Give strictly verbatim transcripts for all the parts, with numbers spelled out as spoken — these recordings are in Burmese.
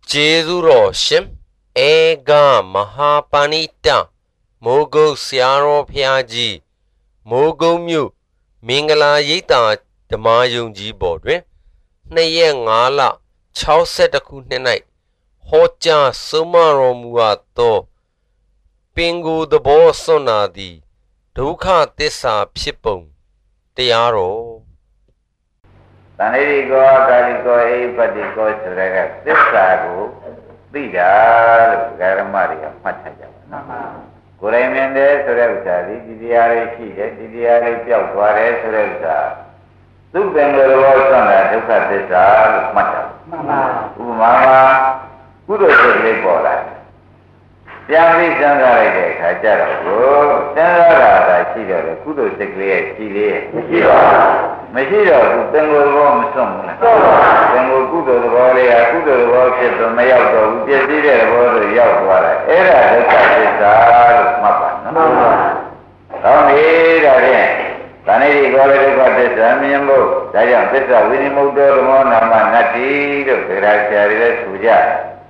ကျေးဇူးတော်ရှင်ဧကမဟာပဏိတမိုးကုတ်ဆရာတော်ဘုရားကြီးမိုးကုတ်မြို့မင်္ဂလာရိပ်သာဓမ္မယုံကြည်ပေါ်တွင်နှစ်ရက်ငါးလခြောက်ဆယ်တစ်ခုနှစ်၌ဟောကြားဆုံးမတော်မူအပ်သောပင်ကိုယ်သဘောစွန့်နာသည်ဒုက္ခသစ္စာဖြစ်ပုံတရားတော်တဏှိကောကာလိကောအိပတိကောဆိုတဲ့ကသစ္စာကိုသိတာလို့ဓမ္မတွေကမှတ်ထားကြပါမှန်ပါကိုယ်တိုင်မြင်တယ်ဆိုတဲ့ဥစ္စာဒီဒီတရားလေးရှိတယ်ဒီတရားလေးပျောက်သွားတယ်ဆိုတဲ့ဥစ္စာသူ့ပင်ကိုယ်တော်ဆွမ်းတာဒုက္ခသစ္စာလို့မှတ်တာမှန်ပါဥပမာမှာကုသိုလ်စိတ်လေးပေါ်လာပြန်ပြီးစဉ်းစားလိုက်တဲ့အခါကျတော့ကိုစဉ်းစားတာသာရှိတော့တယ်ကုသိုလ်စိတ်ကလေးရဲ့ရှိလေးရဲ့မရှိတော့မရှိတော့ဘူးသင်္ကိုယ်သဘောမစွန့်ဘူးလားစွန့်ပါသင်္ကိုယ်ကုသိုလ်သဘောလေးဟာကုသိုလ်သဘောဖြစ်တော့မရောက်တော့ဘူးပြည့်စည်တဲ့သဘောဆိုရောက်သွားတယ်အဲ့ဒါဒုက္ခသစ္စာလို့မှတ်ပါနော်မှန်ပါကောင်းပြီဒါဖြင့်တဏှိကောလည်းဒုက္ခသစ္စာမြင်ဖို့ဒါကြောင့်သစ္စာဝိနိမုတ်တော်ဓမ္မနာမနတ္တိလို့ဗေဒာဆရာတွေလည်းဆိုကြ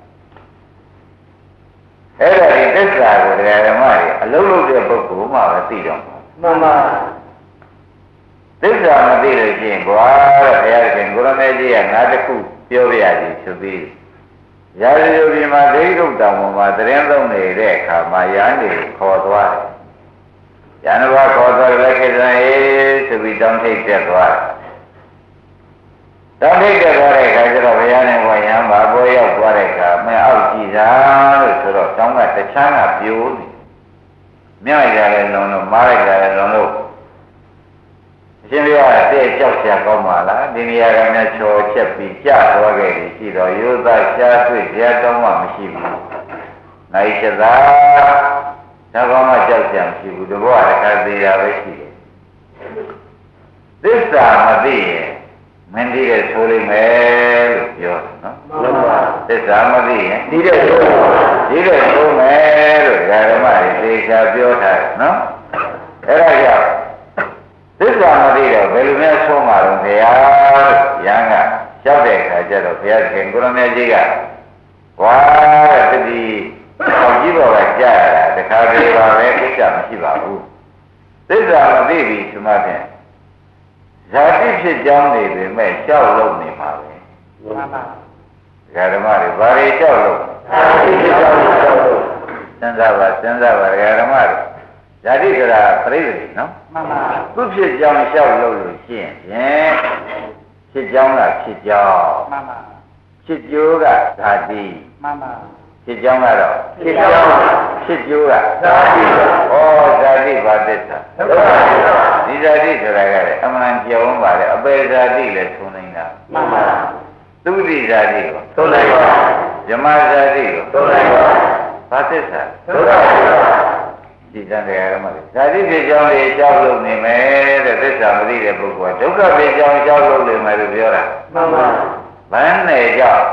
အဲ့ဒါဒီသစ္စာကိုတရားဓမ္မတွေအလုံးလုံးတဲ့ပုဂ္ဂိုလ်မှပဲသိတော့မှာမှန်ပါသစ္စာမသိလို့ရှိရင်ဘွာတဲ့ဘုရားရှင်ကိုရမေကြီးကငါတခုပြောပြရစီဆိုပြီးရာဇဂိုဒီမှာဒိဋ္ဌုတောင်ပေါ်မှာသတင်းသုံးနေတဲ့အခါမှာရန်တွေခေါ်သွားတယ်။ရန်ဘခေါ်သွားလက်ခေတ္တအေးဆိုပြီးတောင်းထိတ်တက်သွားတယ်။တောင်းထိတ်တက်သွားတဲ့အခါကျတော့ဘုရားနဲ့ဘုရားမှာပေါ်ရောက်သွားတဲ့အခါမင်းအောက်ကြည့်တာလို့ဆိုတော့တောင်းကတခြားကပြိုးနေ။မြတ်ရလည်းလုံးလို့မားလိုက်တယ်လုံးလို့ရှင်ပြရတဲ့ကြောက်ရှာကောင်းပါလားဒီနေရာကများချော်ချက်ပြီးကြာသွားခဲ့ပြီရှိတော့ရိုးသားရှားတွေ့ကြတော့မှမရှိဘူး။နိုင်ချက်သာဒါကောမှကြောက်ကြမရှိဘူးတဘောကတခါသေးတာပဲရှိတယ်။သစ္စာမသိရင်မင်းဒီရဲ့ဆိုလိမ့်မယ်လို့ပြောတယ်နော်။မှန်ပါသစ္စာမသိရင်ဒီတဲ့ဆိုဒီတဲ့ဆိုမယ်လို့ဓမ္မတွေသေချာပြောထားတယ်နော်။အဲ့ဒါကြောင့်သစ္စာမသိတော့ဘယ်လိုများဆုံးမှာတော့ဘုရားရဟန်းကရှောက်တဲ့အခါကျတော့ဘုရားခင်ကိုရမေကြီးကဝါတတိအောက်ကြီးပေါ်ကကြားရတာတခါပြေပါပဲကိစ္စမရှိပါဘူးသစ္စာမသိပြီဆိုမှဖြင့်ဇာတိဖြစ်ကြောင်းနေပေမဲ့ရှောက်လို့နေမှာပဲမှန်ပါဓမ္မတွေဘာတွေရှောက်လို့ဇာတိဖြစ်ကြောင်းရှောက်လို့စဉ်းစားပါစဉ်းစားပါဓမ္မတွေဇာတိဆိုတာပြိတ္တိနော်မှန်ပါသူဖြစ်ကြောင်းလျှောက်လို့လို့ရှင်းရင်ဖြစ်ကြောင်းကဖြစ်ကြောင်းမှန်ပါဖြစ်ကျိုးကဇာတိမှန်ပါဖြစ်ကြောင်းကတော့ဖြစ်ကြောင်းဖြစ်ကျိုးကဇာတိဩဇာတိဘာသစ္စာဒီဇာတိဆိုတာကလည်းအမှန်ကြောင်းပါလေအပေဇာတိလည်းသုံးနေတာမှန်ပါသုတိဇာတိကိုသုံးလိုက်ပါယမဇာတိကိုသုံးလိုက်ပါဘာသစ္စာသုံးလိုက်ပါဒီတန်တရားဓမ္မတွေဇာတိဖြစ်ကြောင်းလေးကြောက်လို့နေမယ်တဲ့သစ္စာမသိတဲ့ပုဂ္ဂိုလ်ကဒုက္ခဖြစ်ကြောင်းကြောက်လို့နေမယ်လို့ပြောတာမှန်ပါဘန်းနဲ့ကြောက်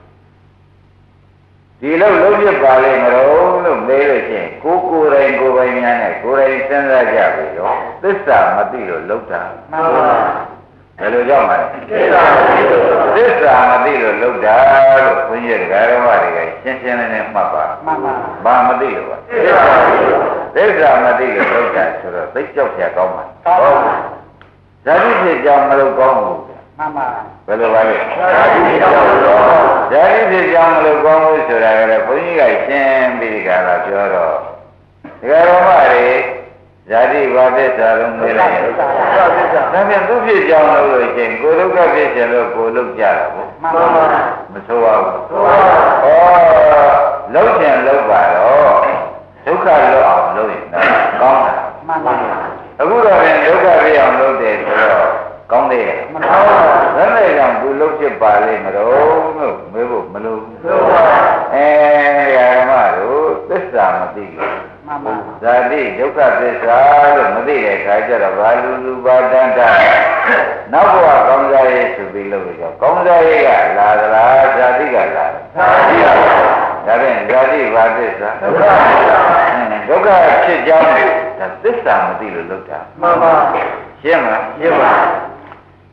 ဒီလိုလုံးဖြစ်ပါလိမ့်မလို့လို့မေးလို့ရှိရင်ကိုကိုယ်တိုင်ကိုယ်ပိုင်များနဲ့ကိုယ်တိုင်စဉ်းစားကြပြီတော့သစ္စာမသိလို့လုံးတာမှန်ပါဘယ်လိုကြောက်မှာလဲသစ္စာမသိလို့လုံးတာလို့ဘုန်းကြီးတရားဓမ္မတွေကရှင်းရှင်းလင်းလင်းမှတ်ပါမှန်ပါဘာမသိလို့ပါသစ္စာမသိလို့လုံးတာဆိုတော့သိကြောက်ကြကောင်းပါဟုတ်ဇာတိဖြစ်ကြောင်းမလို့ကောင်းဘူးမှန်ပါဘယ်လိုပါလဲဇာတိဖြစ်ကြောင်းမလို့ဇာတိဖြစ်ကြောင်းမလို့ကောင်းဘူးဆိုတာကလည်းဘုန်းကြီးကရှင်းပြီးကြတာပြောတော့တရားဓမ္မတွေဇာတိဘာသစ္စာလုံးမေးလိုက်ရင်ဒါပြန်သူဖြစ်ကြောင်းလို့ရှိရင်ကိုယ်ဒုက္ခဖြစ်ခြင်းလို့ကိုယ်လုံးကြတာပေါ့မှန်ပါမဆိုးပါဘူးဆိုးပါဩလုံးကျင်လုံးပါတော့ဒုက္ခလွတ်အောင်လုပ်ရင်ကောင်းတာမှန်ပါအခုတော့ပြန်ဒုက္ခပြအောင်လုပ်တယ်ဆိုတော့ကောင်းသေးရဲ့မှန်ပါဘယ်နဲ့ကြောင့်သူလုံးဖြစ်ပါလိမ့်မလို့လို့မေးဖို့မလို့ဆိုးပါအဲဓမ္မတို့သစ္စာမသိဘူးမှန်ပါဇာတိဒုက္ခသစ္စာလို့မသိတဲ့အခါကျတော့ဘာလူလူပါတန်တာနောက်ဘဝကောင်းစားရေးဆိုပြီးလို့ကြောကောင်းစားရေးကလာသလားဇာတိကလာဇာတိကဒါဖြင့်ဇာတိဘာသစ္စာဒုက္ခဒုက္ခဖြစ်ကြောင်းဒါသစ္စာမသိလို့လုပ်တာမှန်ပါရှင်းမလားရှင်းပါဇ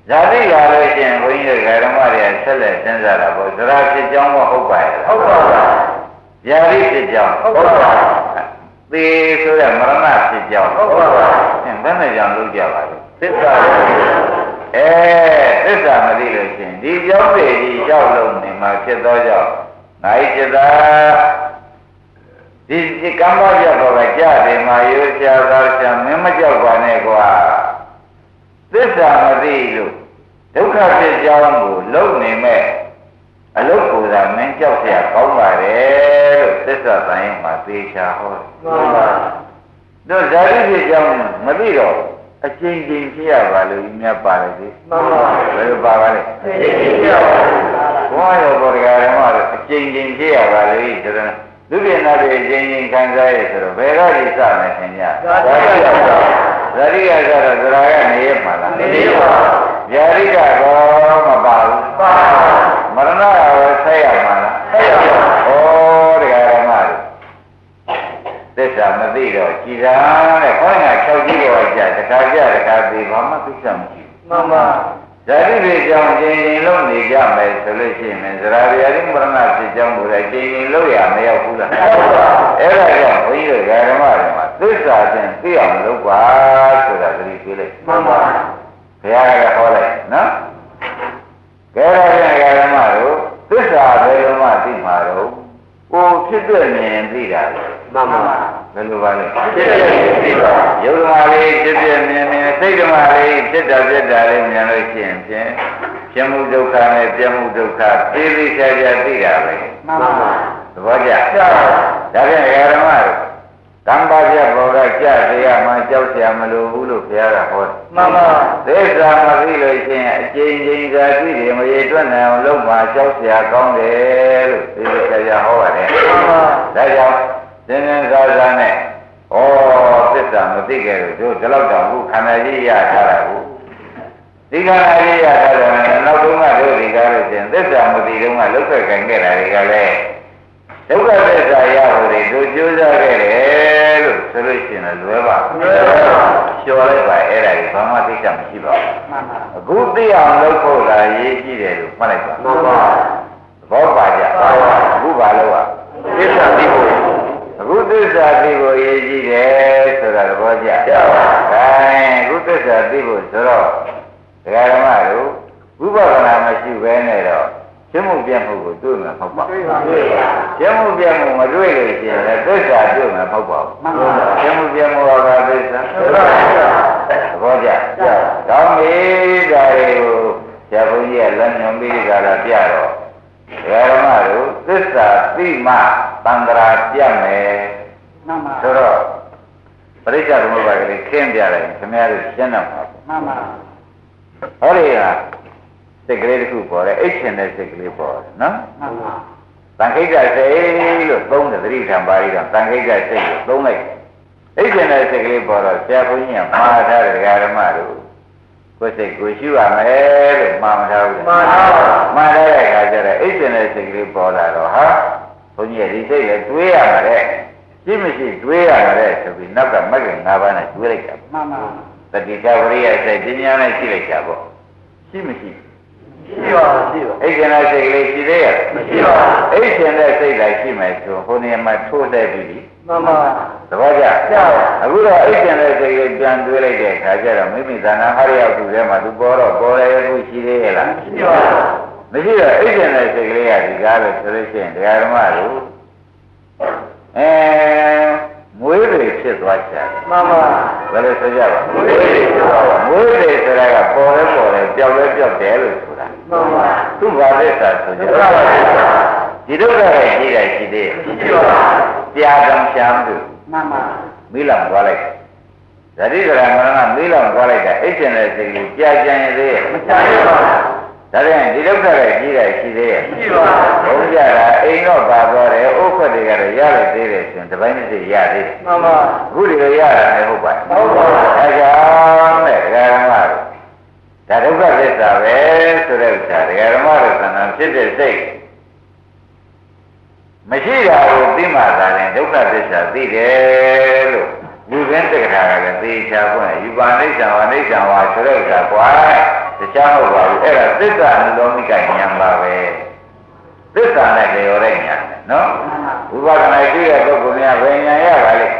ဇာတိလာလို့ရှိရင်ဘုန်းကြီးတို့ဓမ္မတွေကဆက်လက်စဉ်းစားတာပေါ့သရဖြစ်ကြောင်းမဟုတ်ပါရဲ့ဟုတ်ပါပါဗျာတိဖြစ်ကြောင်းဟုတ်ပါပါသေဆိုတဲ့မရဏဖြစ်ကြောင်းဟုတ်ပါပါဘယ်နဲ့ကြောင့်လုပ်ကြပါလဲသစ္စာအဲသစ္စာမသိလို့ရှိရင်ဒီကြောင်းတွေဒီရောက်လုံးနေမှာဖြစ်သောကြောင့်နိုင်จิตာဒီဒီကမ္ဘာရတော့ကကြတယ်မှာရိုးချသာချမင်းမကြောက်ပါနဲ့ကွာသစ္စာမသိလို့ဒုက္ခဖြစ်ကြောင်းကိုလုံနေမဲ့အလုတ်ကိုယ်သာမင်းကြောက်เสียကောင်းပါတယ်လို့သစ္စာတိုင်းမှာသေချာဟောမှန်ပါတို့ဇာတိဖြစ်ကြောင်းမသိတော့အချင်းချင်းဖြစ်ရပါလို့မြတ်ပါလေဒီမှန်ပါဘယ်လိုပါပါလဲအချင်းချင်းဖြစ်ရပါဘုရားရောဘောဓဂါရမတို့အချင်းချင်းဖြစ်ရပါလို့ဆိုတော့လူပြင်းသားတွေအချင်းချင်းခံစားရဆိုတော့ဘယ်တော့ဒီစမယ်ခင်ဗျာဇာတိကတော့ဇာတိကဆိုတော့ဇရာကနေရမှာလားနေပါဗျာတိကတော့မပါဘူးပါမရဏရောဆက်ရမှာလားဆက်ရပါဩတရားဓမ္မတွေသစ္စာမသိတော့ကြည်သာတဲ့ခေါင်းက၆ကြီးပေါ်ကြတခါကြတခါသိဘာမှသိစမရှိဘူးမှန်ပါဇာတိတွေကြောင့်ချင်းချင်းလုံးနေကြမယ်ဆိုလို့ရှိရင်ဇရာဗျာတိမရဏဖြစ်ကြောင်းကိုလည်းချင်းချင်းလုံးရမရောက်ဘူးလားဟုတ်ပါအဲ့ဒါကြောင့်ဘုန်းကြီးတို့ဓမ္မတွေမှာသစ္စာချင်းသိအောင်လုပ်ပါဆိုတာသတိပေးလိုက်မှန်ပါဘုရားကဟောလိုက်နော်ကဲဒါဖြင့်ဓမ္မတို့သစ္စာဘယ်လိုမှသိမှာတော့ကိုဖြစ်တဲ့မြင်သိတာလေမှန်ပါဘယ်လိုပါလဲဖြစ်တဲ့မြင်သိပါယုံဓမ္မလေးဖြစ်တဲ့မြင်မြင်စိတ်ဓမ္မလေးဖြစ်တာပြက်တာလေးမြင်လို့ရှိရင်ဖြင့်ပြမှုဒုက္ခနဲ့ပြမှုဒုက္ခသိသိချာချာသိတာပဲမှန်ပါသဘောကျဒါဖြင့်ဓမ္မတို့ကံပါပြဘောကကြတရားမှကြောက်เสียမလို့ဘူးလို့ဘုရားကဟောတယ်မှန်ပါသစ္စာမသိလို့ရှိရင်အကျဉ်းချင်းသာသိတယ်မရေတွက်နိုင်အောင်လုပ်မှကြောက်เสียကောင်းတယ်လို့ဒီလိုတရားဟောပါတယ်မှန်ပါဒါကြောင့်သင်္ကန်းစားစားနဲ့ဩသစ္စာမသိကြလို့တို့ဒီလောက်တောင်ခုခန္ဓာကြီးရထားတာကိုဒီခန္ဓာကြီးရထားတယ်နောက်တုန်းကတို့ဒီကားလို့ရှင်သစ္စာမသိတုန်းကလုတ်ခဲ့ခင်ခဲ့တာတွေကလည်းဒုက္ခသစ္စာရဖို့တွေတို့ကြိုးစားခဲ့တယ်လို့ဆိုလို့ရှိရင်လွယ်ပါလွယ်ပါလျှော်လိုက်ပါအဲ့ဒါကြီးဘာမှသိချင်မရှိပါဘူးမှန်ပါအခုသိအောင်လုပ်ဖို့လာရေးကြည့်တယ်လို့မှတ်လိုက်ပါမှန်ပါသဘောပါကြပါပါအခုဘာလို့อ่ะသစ္စာသိဖို့အခုသစ္စာသိဖို့ရေးကြည့်တယ်ဆိုတာသဘောကျပါပါဒါအခုသစ္စာသိဖို့ဆိုတော့ဒကာဓမ္မတို့ဝိပဿနာမရှိဘဲနဲ့တော့ရှင်းမှုပြတ်မှုကိုတွေ့မှာမဟုတ်ပါဘူးရှင်းမှုပြတ်မှုမတွေ့လို့ရှိရင်လည်းသစ္စာတွေ့မှာမဟုတ်ပါဘူးရှင်းမှုပြတ်မှုကဘာသစ္စာသဘောကျကောင်းပြီဒါတွေကိုဆရာဘုန်းကြီးကလက်ညွန်ပြီးကြတာပြတော့ဓမ္မတို့သစ္စာသိမှသံဃာပြတ်မယ်ဆိုတော့ပရိစ္ဆေသမုပ္ပါဒ်ကလေးခင်းပြတယ်ခင်ဗျားတို့ရှင်းတော့မှာမှန်ပါဟောဒီကစိတ်ကလေးတစ်ခုပေါ်တယ်အိတ်ရှင်တဲ့စိတ်ကလေးပေါ်တယ်နော်မှန်ပါသံခိတ္တစိတ်လို့သုံးတယ်သတိထံပါဠိကသံခိတ္တစိတ်လို့သုံးလိုက်အိတ်ရှင်တဲ့စိတ်ကလေးပေါ်တော့ဆရာဘုန်းကြီးကမှားထားတယ်ဓမ္မတို့ကိုယ်စိတ်ကိုရှုရမယ်လို့မှားမထားဘူးမှန်ပါမှားတဲ့အခါကျတော့အိတ်ရှင်တဲ့စိတ်ကလေးပေါ်လာတော့ဟာဘုန်းကြီးကဒီစိတ်လည်းတွေးရမှာတဲ့ရှိမရှိတွေးရမှာတဲ့ဆိုပြီးနောက်ကမဂ္ဂင်၅ပါးနဲ့တွေးလိုက်တာမှန်ပါတတိကဝရိယစိတ်ပညာနဲ့ရှိလိုက်တာပေါ့ရှိမရှိရှိပါရှိပါအိတ်ရှင်တဲ့စိတ်ကလေးရှိသေးရဲ့မရှိပါအိတ်ရှင်တဲ့စိတ်လိုက်ရှိမယ်ဆိုဟိုနေရာမှာထိုးတဲ့ပြီမှန်ပါသဘောကျအခုတော့အိတ်ရှင်တဲ့စိတ်ကလေးပြန်တွေးလိုက်တဲ့အခါကျတော့မိမိသဏ္ဍာန်ဟာရရောက်သူထဲမှာသူပေါ်တော့ပေါ်ရခုရှိသေးရဲ့လားရှိပါမရှိတော့အိတ်ရှင်တဲ့စိတ်ကလေးကဒီကားလို့ဆိုလို့ရှိရင်တရားဓမ္မတို့အဲမွေးတွေဖြစ်သွားကြတယ်မှန်ပါဘယ်လိုဆိုကြပါမွေးတွေဖြစ်သွားပါမွေးတွေဆိုတာကပေါ်လဲပေါ်တယ်ပျောက်လဲပျောက်တယ်လို့ဆိုတာမှန်ပါသူ့ဘာသစ္စာဆိုကြပါဒီဒုက္ခရဲ့ကြီးတယ်ရှိသေးတယ်ရှိပါကြာကံချမ်းသူမှန်ပါမိလောင်သွားလိုက်ဇတိကရမရဏမိလောင်သွားလိုက်တာအိတ်ကျင်တဲ့စိတ်ကြီးကြာကြံရသေးရဲ့မကြာရပါဘူးဒါပြန်ဒီဒုက္ခရဲ့ကြီးတယ်ရှိသေးရဲ့ရှိပါဘုံကြတာအိမ်တော့ပါသွားတယ်ဥက္ခွက်တွေကတော့ရလိုက်သေးတယ်ဆိုရင်တပိုင်းတစ်စိတ်ရသေးတယ်မှန်ပါအခုဒီလိုရတာလည်းဟုတ်ပါဟုတ်ပါဒါကြောင့်တဲ့ဒကာဓမ္မတို့ဒါဒုက္ခသစ္စာပဲဆိုတဲ့ဥစ္စာဒကာဓမ္မတို့သဏ္ဍာန်ဖြစ်တဲ့စိတ်မရှိတာကိုသိမှသာရင်ဒုက္ခသစ္စာသိတယ်လို့လူရင်းတက္ကရာကလည်းသိချာဖွင့်ယူပါနိစ္စဝါနိစ္စဝါဆိုတဲ့ဥစ္စာကွာတရားဟုတ်ပါဘူးအဲ့ဒါသစ္စာနှလုံးမိကဉာဏ်ပါပဲသစ္စာနဲ့လျော်တဲ့ဉာဏ်နဲ့နော်ဝိပဿနာရှိတဲ့ပုဂ္ဂိုလ်များဘယ်ဉာဏ်ရပါလိမ့်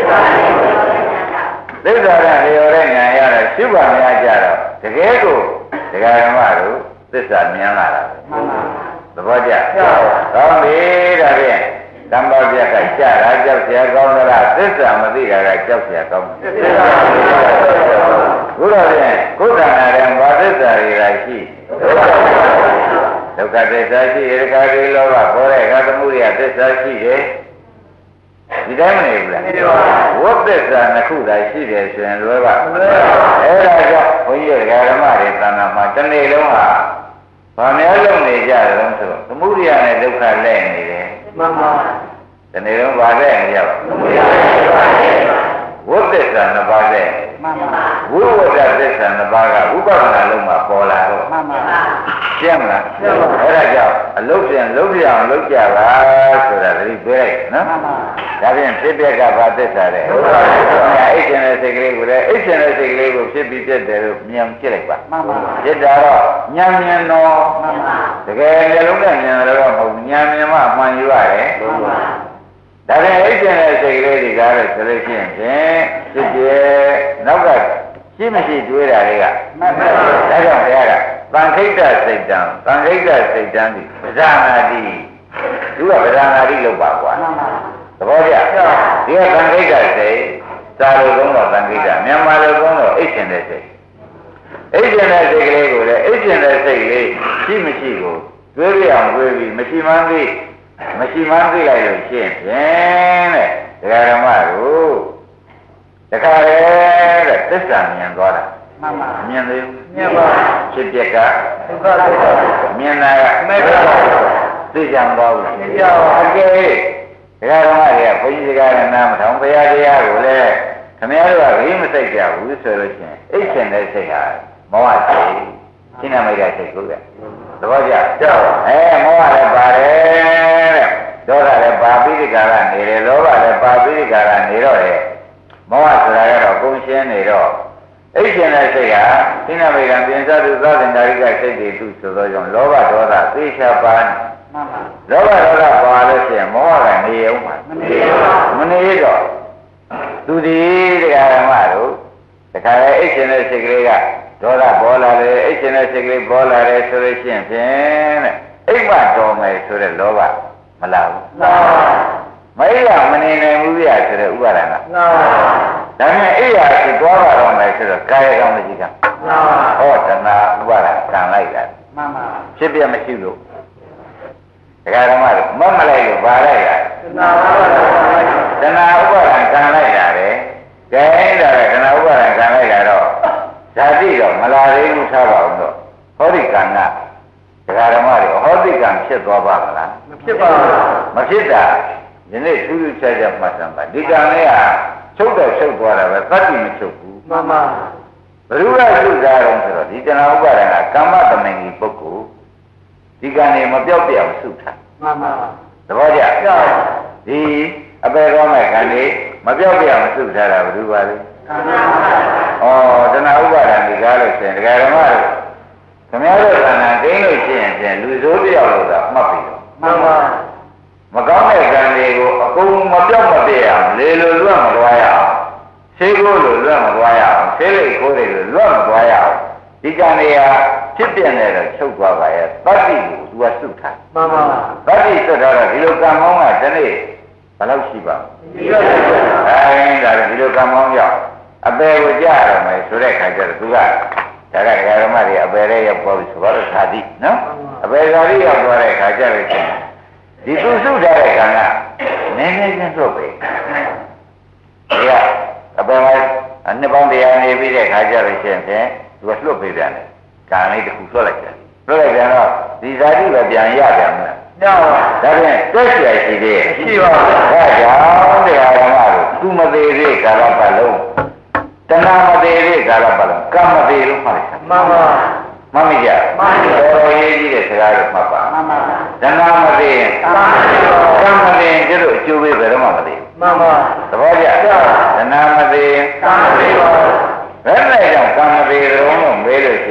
သစ္စာနဲ့လျော်တဲ့ဉာဏ်ရတော့ရှုပါများကြတော့တကယ်ကိုတရားဓမ္မတို့သစ္စာမြင်လာတာပဲသဘောကျကောင်းပြီဒါဖြင့်တမ္ပါပြကကြတာကြောက်เสียကောင်းသလားသစ္စာမသိတာကကြောက်เสียကောင်းတယ်ဘုရားဖြင့်ကိုယ်တဏ္ဍာရဲ့ဘာသစ္စာတွေကရှိဒုက္ခသစ္စာရှိဧကတိလောဘပေါ်တဲ့အခါသမုဒိယသစ္စာရှိတယ်ဒီတိုင်းမနေဘူးလားဝိသစ္စာနှစ်ခုသာရှိတယ်ဆိုရင်လွယ်ပါအဲ့ဒါကြောင့်ဘုန်းကြီးတို့ဓမ္မတွေသံဃာမှာတစ်နေ့လုံးဟာဘာများလုပ်နေကြတယ်လို့ဆိုတော့သမုဒိယနဲ့ဒုက္ခလဲနေတယ်မှန်ပါဒီနေ့တော့ဗာလဲနေရပါသမုဒိယနဲ့ပါလဲဝိသစ္စာနှစ်ပါးလဲမှန်ပါဝိဝဒသစ္စာနှစ်ပါးကဝိပဿနာလုံးမှာပေါ်လာတော့မှန်ပါရှင်းမလားရှင်းပါအဲ့ဒါကြောင့်အလုတ်ပြန်လုံးပြအောင်လုပ်ကြပါဆိုတာသတိပေးလိုက်နော်မှန်ပါဒါဖြင့်ဖြစ်ပြက်ကဘာသစ္စာလဲဟုတ်ပါဘူးအိတ်ရှင်တဲ့စိတ်ကလေးကိုလည်းအိတ်ရှင်တဲ့စိတ်ကလေးကိုဖြစ်ပြီးပြတ်တယ်လို့မြင်ကြည့်လိုက်ပါမှန်ပါဖြစ်တာတော့ဉာဏ်မြင်တော့မှန်ပါတကယ်မျိုးလုံးနဲ့မြင်တယ်တော့မဟုတ်ဉာဏ်မြင်မှမှန်ယူရတယ်မှန်ပါဒါပြန်အိတ်ရှင်တဲ့စိတ်ကလေးတွေကားလို့ဆိုလို့ရှိရင်ဖြင့်ဖြစ်ပြနောက်ကရှိမရှိတွေးတာတွေကမှန်ပါဒါကြောင့်ဘုရားကသံခိတ္တစိတ်တံသံခိတ္တစိတ်တံဒီပဇာနာတိသူကပဇာနာတိလောက်ပါကွာသဘောကျဒီကသံခိတ္တစိတ်စာလိုသုံးတော့သံခိတ္တမြန်မာလိုသုံးတော့အိတ်ရှင်တဲ့စိတ်အိတ်ရှင်တဲ့စိတ်ကလေးကိုလည်းအိတ်ရှင်တဲ့စိတ်လေးရှိမရှိကိုတွေးပြအောင်တွေးပြီးမရှိမှန်းသိမရှိမှန်းသိလိုက်လို့ရှင်းဖြင့်တဲ့ဒကာဓမ္မတို့တခါလေတဲ့သစ္စာမြင်သွားတာမှန်ပါမြင်သေးဘူးမြင်ပါဖြစ်ပြက်ကဒုက္ခဒုက္ခမြင်တာကမေတ္တာသိကြံသွားဘူးသိကြပါအကယ်ဒကာဓမ္မတွေကဘုန်းကြီးစကားနဲ့နားမထောင်ဘုရားတရားကိုလည်းခင်ဗျားတို့ကဂိမ်းမစိတ်ကြဘူးဆိုလို့ရှိရင်အိတ်ရှင်တဲ့စိတ်ဟာမောဟစိတ်ရှင်းနာမိတ်တဲ့စိတ်ကိုလေသဘောကျကြောက်အဲမောဟလည်းပါတယ်တဲ့ဒေါသလည်းပါပိဋိကာရနေတယ်လောဘလည်းပါပိဋိကာရနေတော့တယ်မောဟဆိုတာကတော့ကုန်ရှင်းနေတော့အိတ်ရှင်တဲ့စိတ်ဟာရှင်းနာမိတ်ကပြင်စားသူသာသင်္ဓာရိကစိတ်တွေသူဆိုတော့ကြောင့်လောဘဒေါသသိချပါနေမှန်ပါလောဘဒေါသပါလို့ရှိရင်မောဟကနေအောင်မှာမနေမနေတော့သူဒီတရားဓမ္မတို့တခါလေအိတ်ရှင်တဲ့စိတ်ကလေးကဒေါသပေါ်လာတယ်အိတ်ရှင်တဲ့စိတ်ကလေးပေါ်လာတယ်ဆိုလို့ရှိရင်ဖြင့်တဲ့အိတ်မတော်မယ်ဆိုတဲ့လောဘမလာဘူးမှန်ပါမအိယာမနေနိုင်ဘူးပြဆိုတဲ့ဥပါဒနာမှန်ပါဒါနဲ့အိယာရှိသွားပါတော့မယ်ဆိုတော့ကာယကံမရှိကံမှန်ပါဟောတဏှာဥပါဒကံလိုက်တာမှန်ပါဖြစ်ပြမရှိလို့ဒကာဓမ္မတို့မမလိုက်လို့ဗာလိုက်တာတဏှာဥပါဒကံလိုက်တာလေကဲဒါကတဏှာဥပါဒကံလိုက်တာတော့ဓာတိတော့မလာသေးဘူးထားပါအောင်တော့ဟောဒီကံကဒကာဓမ္မတွေဟောဒီကံဖြစ်သွားပါမလားမဖြစ်ပါဘူးမဖြစ်တာဒီနေ့ထူးထူးခြားခြားမှတ်စမ်းပါဒီကံလေးကချုပ်တော့ချုပ်သွားတာပဲသတ္တိမချုပ်ဘူးမှန်ပါဘယ်လိုလဲချုပ်ကြတော့ဆိုတော့ဒီတဏှာဥပါဒကကမ္မတမင်ကြီးပုဂ္ဂိုလ်ဒီကံနေမပြောက်ပြအောင်စုထားမှန်ပါသဘောကျဒီအပေတော်မဲ့ကံနေမပြောက်ပြအောင်စုထားတာဘယ်လိုပါလဲဩတဏှာဥပါဒဒီကားလို့ဆိုရင်ဒကာဓမ္မတို့ခင်ဗျားတို့ကံနာကိန်းလို့ရှိရင်ဖြင့်လူဆိုးတယောက်လို့သာမှတ်ပြီးတော့မှန်ပါမကောင်းတဲ့ကံတွေကိုအကုန်မပြောက်မပြည့်အောင်လေလိုလွတ်မသွားရအောင်ဆေးကိုလိုလွတ်မသွားရအောင်ဆေးလိတ်ခိုးတွေလိုလွတ်မသွားရအောင်ဒီကံတွေကဖြစ်ပြနေတော့ချုပ်သွားပါရဲ့တတ္တိကိုသူကစုထားမှန်ပါတတ္တိစုထားတော့ဒီလိုကံမောင်းကဒီနေ့ဘယ်လောက်ရှိပါ့ဒီလိုအဲဒါလည်းဒီလိုကံမောင်းကြောင့်အပေကိုကြရမယ်ဆိုတဲ့ခါကျတော့သူကဒါကဒကာဓမ္မတွေအပေရဲရောက်ပေါ်ပြီဆိုတော့သာတိနော်အပေသာတိရောက်သွားတဲ့ခါကျတော့ဒီသူစုထားတဲ့ကံကနည်းနည်းချင်းလွတ်ပဲဒီကအပေမှာနှစ်ပေါင်းတရားနေပြီးတဲ့ခါကျတော့ရှင်ဖြင့်သူကလွတ်ပေးပြန်တယ်ကံလေးတစ်ခုလွတ်လိုက်တယ်လွတ်လိုက်ပြန်တော့ဒီဇာတိပဲပြန်ရပြန်မလားညောင်းပါဒါဖြင့်တက်เสียရှိသေးရဲ့ရှိပါဘူးဒါကြောင့်တရားဓမ္မတို့သူမသေးသေးကာလပတ်လုံးတဏှာမသေးသေးကာလပတ်လုံးကံမသေးလို့မှတ်လိုက်မှန်ပါမှတ်မိကြမှန်ပါတော်ရေးကြီးတဲ့စကားကိုမှတ်ပါမှန်ပါတဏှာမသေးရင်ကံမသေးရင်ကျတော့အကျိုးပေးဘယ်တော့မှမသေးဘူးမှန်ပါသဘောကျတဏှာမသေးရင်ကံမသေးပါဘယ်နဲ့ကြောင့်ကံမသေးတုံးလို့မေးလို့ရှိရင်အ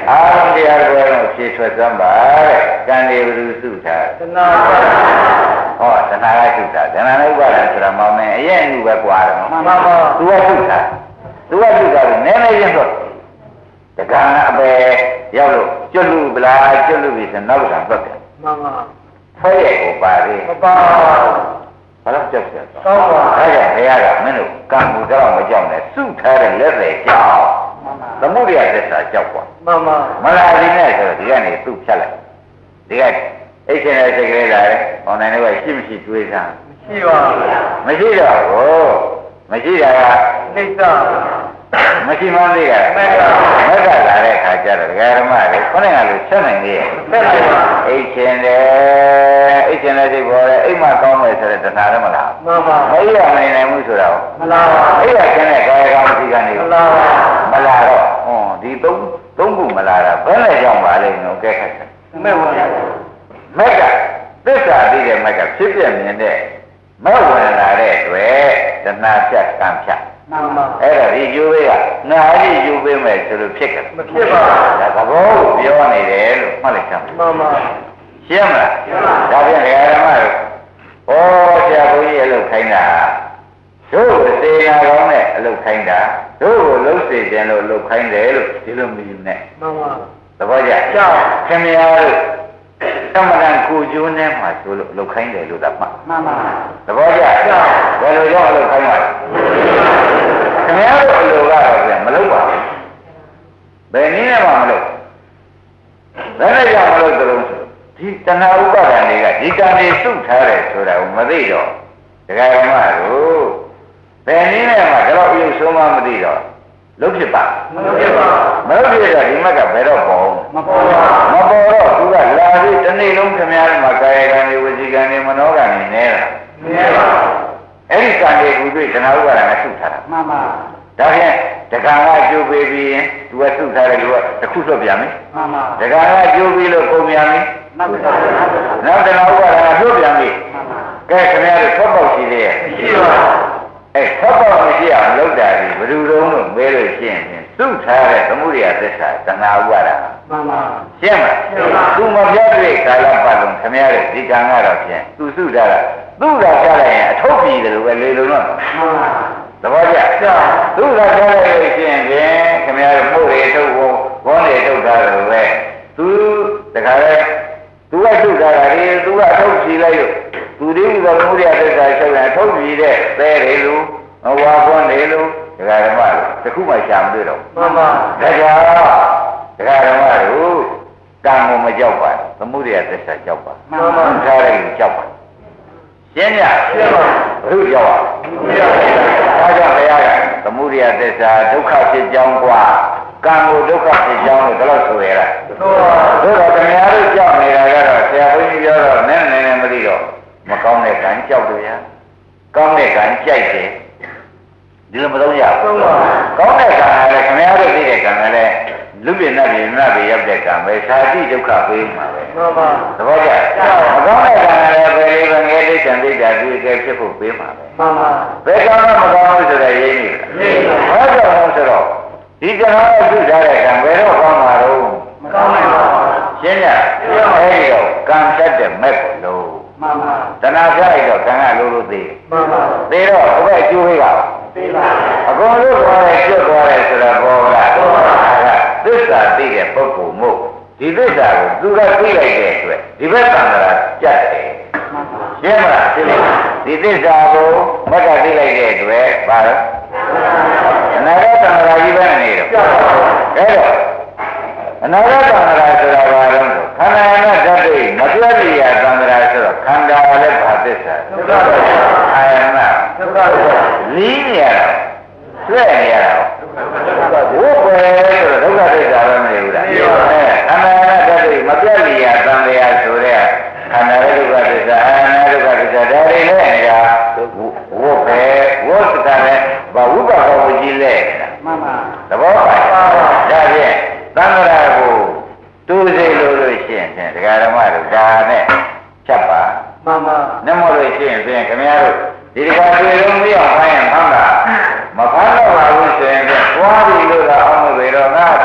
အာရုံတရားကိုဖြည့်ထွက်စမ်းပါတဲ့ကံဒီဘုရုစုထားတဏှာဟောတဏှာကစုတာတဏှာနဲ့ဥပါဒံဆိုတာမောင်းနေအရင်လူပဲကွာတယ်နော်မှန်ပါပါသူကစုတာသူကစုတာနည်းနည်းချင်းတော့တက္ကံအပေရောက်လို့ကျွတ်လူပလားကျွတ်လူပြီဆိုနောက်ကံပတ်တယ်မှန်ပါဖဲ့ရဲ့ကိုပါသေးမပါဘာလို့ကြောက်ကြလဲကောင်းပါအဲ့ဒါဘုရားကမင်းတို့ကံကူတော့မကြောက်နဲ့စုထားတဲ့လက်တွေကြောက်သမုဒိယသစ္စာကြောက်ပါမှန်ပါမလာသေးနဲ့ဆိုတော့ဒီကနေသူ့ဖြတ်လိုက်ဒီကအိတ်ရှင်ရဲ့စိတ်ကလေးလာတယ်။ဟောနိုင်တော့ရှိမရှိတွေးစားမရှိပါဘူးမရှိတော့ဘူးမရှိတာကအိစ္ဆာမရှိမှန်းသေးတာမက်ကမက်ကလာတဲ့ခါကျတော့ဒကာဓမ္မတွေခொနဲ့ကလို့ဆက်နိုင်သေးရဲ့ဆက်နိုင်ပါအိတ်ရှင်တယ်အိတ်ရှင်တဲ့စိတ်ပေါ်တယ်အိမ်မှာကောင်းမယ်ဆိုတဲ့တဏှာလည်းမလားမှန်ပါမအိရမနေနိုင်ဘူးဆိုတော့မလားအိရကျင်းတဲ့ကာယကံမရှိကနေမလားမလားတော့ဟွန်းဒီသုံးသုံးခုမလားတာဘယ်နဲ့ကြောင့်ပါလဲနော်ကဲခက်တယ်မဲ့ဝင်မက်ကသစ္စာသိတဲ့မက်ကဖြစ်ပြမြင်တဲ့မက်ဝင်လာတဲ့တွေ့တဏှာဖြတ်ကံဖြတ်မှန်ပါအဲ့ဒါဒီယူပေးကငါကြီးယူပေးမယ်ဆိုလို့ဖြစ်ကြမဖြစ်ပါဘူးဒါသဘောကိုပြောနေတယ်လို့မှတ်လိုက်ချင်ပါမှန်ပါရှင်းမလားရှင်းပါဒါဖြင့်ဒကာဓမ္မတို့ဩဆရာဘုန်းကြီးအလုပ်ခိုင်းတာတို့စေနာကောင်းနဲ့အလုပ်ခိုင်းတာတို့ကိုလှုပ်စေခြင်းလို့လှုပ်ခိုင်းတယ်လို့ဒီလိုမယူနဲ့မှန်ပါသဘောကျကြောက်ခင်ဗျားတို့သမဏကိုကျိုးနဲ့မှဆိုလို့လှုပ်ခိုင်းတယ်လို့သာမှတ်မှန်ပါသဘောကျကြောက်ဘယ်လိုကြောင့်လှုပ်ခိုင်းမှာခင်ဗျားတို့အလိုကတော့ပြန်မလှုပ်ပါဘူးဘယ်နည်းနဲ့မှမလှုပ်ဘယ်နဲ့ကြောင့်မလှုပ်ကြလို့ဒီတဏှာဥပါဒံတွေကဒီကံတွေစုထားတယ်ဆိုတာကိုမသိတော့ဒကာဓမ္မတို့ဘယ်နည်းနဲ့မှဒါတော့အယုတ်ဆုံးမှမသိတော့လုံးဖြစ်ပါမလုံးဖြစ်ပါမလုံးဖြစ်တော့ဒီမက်ကဘယ်တော့ပေါ်မပေါ်ပါမပေါ်တော့သူကလာပြီးတစ်နေ့လုံးခင်ဗျားတို့မှာကာယကံတွေဝစီကံတွေမနောကံတွေနေတာနဲပါအဲ့ဒီကံတွေကိုတွေ့တဏှာဥပါဒံကစုထားတာမှန်ပါဒါဖြင့်တက္ကံကကျိုးပေးပြီးရင်သူကစုထားတယ်လူကတစ်ခုလွတ်ပြန်ပြီမှန်ပါတက္ကံကကျိုးပြီးလို့ပုံပြန်ပြီနောက်တစ်ခါနောက်တစ်ခါဥပါဒံကလွတ်ပြန်ပြီမှန်ပါကဲခင်ဗျားတို့ထွက်ပေါက်ရှိသေးရဲ့ရှိပါအဲထွက်ပေါက်မရှိအောင်လုပ်တာဒီဘယ်လိုလုံးလို့မဲလို့ရှင်းရင်စုထားတဲ့သမုဒိယသစ္စာတဏှာဥပါဒံမှန်ပါရှင်းမလားရှင်းပါသူမပြတ်တဲ့ကာလပတ်လုံးခင်ဗျားတို့ဒီကံကတော့ဖြင့်သူစုထားတာသူ့သာချလိုက်ရင်အထုပ်ပြည်တယ်လို့ပဲလေလုံးတော့မှန်ပါသဘောကျသူ့သာချလိုက်လို့ရှင်းရင်ခင်ဗျားတို့မှုတွေထုတ်ဖို့ဘောတွေထုတ်တာလို့ပဲသူတခါလဲသူကစုထားတာလေသူကအထုပ်ပြည်လိုက်လို့သူဒီဥသောသမုဒိယသစ္စာချုပ်ရင်အထုပ်ပြည်တဲ့သဲတွေလို့ဝါကွန်းတွေလို့ဒကာဓမ္မတို့တခုမှရှာမတွေ့တော့မှန်ပါဒါကြောင့်ဒကာဓမ္မတို့ကံကိုမကြောက်ပါသမုဒိယသစ္စာကြောက်ပါမှန်ပါထားတယ်ကြောက်ပါရှင်းညရှင်းပါဘုရားကြောက်ပါဒါကြောင့်ဘုရားကသမုဒိယသစ္စာဒုက္ခဖြစ်ကြောင်းกว่ากံကိုဒုက္ခဖြစ်ကြောင်းလို့တော့ဆိုရတာသို့တော့ခင်ဗျားတို့ကြောက်နေတာကတော့ဆရာဘုန်းကြီးပြောတော့နည်းနည်းနည်းမသိတော့မကောင်းတဲ့ကံကြောက်တယ်ဗျာကောင်းတဲ့ကံကြိုက်တယ်ဒီလိုမသုံးရဘူးကောင်းတဲ့ကံကလည်းခင်ဗျားတို့သိတဲ့ကံကလည်းလူပြည့်နဲ့ပြည့်နဲ့ပြည့်ရောက်တဲ့ကံပဲသာတိဒုက္ခပေးမှာပဲမှန်ပါသဘောကျမကောင်းတဲ့ကံကလည်းပဲလေးပဲငယ်လေးတန်သိတာဒီကဲဖြစ်ဖို့ပေးမှာပဲမှန်ပါဘယ်ကောင်းမှမကောင်းဘူးဆိုတဲ့ရင်းကြီးဘာကြောင့်လဲဆိုတော့ဒီကံကပြုထားတဲ့ကံဘယ်တော့ကောင်းမှာတော့မကောင်းနိုင်ပါဘူးရှင်းညအဲဒီတော့ကံတတ်တဲ့မဲ့ကိုလို့မှန်ပါတဏှာပြလိုက်တော့ကံကလို့လို့သေးမှန်ပါသေးတော့ဘယ်အကျိုးလေးကသေးပါအကုန်လုံးသွားတယ်ကျွတ်သွားတယ်ဆိုတာပေါ်လာပေါ်လာသစ္စာသိတဲ့ပုဂ္ဂိုလ်မို့ဒီသစ္စာကိုသူကသိလိုက်တဲ့အတွက်ဒီဘက်တန်ត្រာကြက်တယ်ရှင်းမလားရှင်းလားဒီသစ္စာကိုမက်ကသိလိုက်တဲ့အတွက်ဘာလဲအနာဂတ်တန်ត្រာကြီးပဲနေတော့အဲ့တော့အနာဂတ်တန်ត្រာဆိုတာဘာလဲခန္ဓာနဲ့ဓာတ်တွေမပြတ်ပြရတန်ត្រာဆိုတော့ခန္ဓာလည်းဘာသစ္စာအာယနာလင်းနေရတာဆွဲနေရတာဝိပ္ပေဆိုတော့ဒုက္ခသစ္စာပဲမနေဘူးလားအဲခန္ဓာနဲ့ဓာတ်တွေမပြတ်ပြရတန်ត្រာဆိုတဲ့ခန္ဓာရဲ့ဒုက္ခသစ္စာအာယနာဒုက္ခသစ္စာဒါတွေလည်းနေတာဝိပ္ပေဝိသကလည်းဘာဝိပကောဝကြီးလဲမှန်ပါသဘောပါဒါဖြင့်သံဃာကိုတူစေလို့လို့ရှိရင်ဒကာဓမ္မတို့ဒါနဲ့ချက်ပါမှန်ပါနမောလို့ရှိရင်ဖြင့်ခင်ဗျားတို့ဒီတခါတွေ့လို့မရဖိုင်းရင်ဖမ်းတာမဖမ်းတော့ပါဘူးဆိုရင်ပွားပြီလို့သာအောင်လို့ပဲတော့ငါသူ့အတွက်မ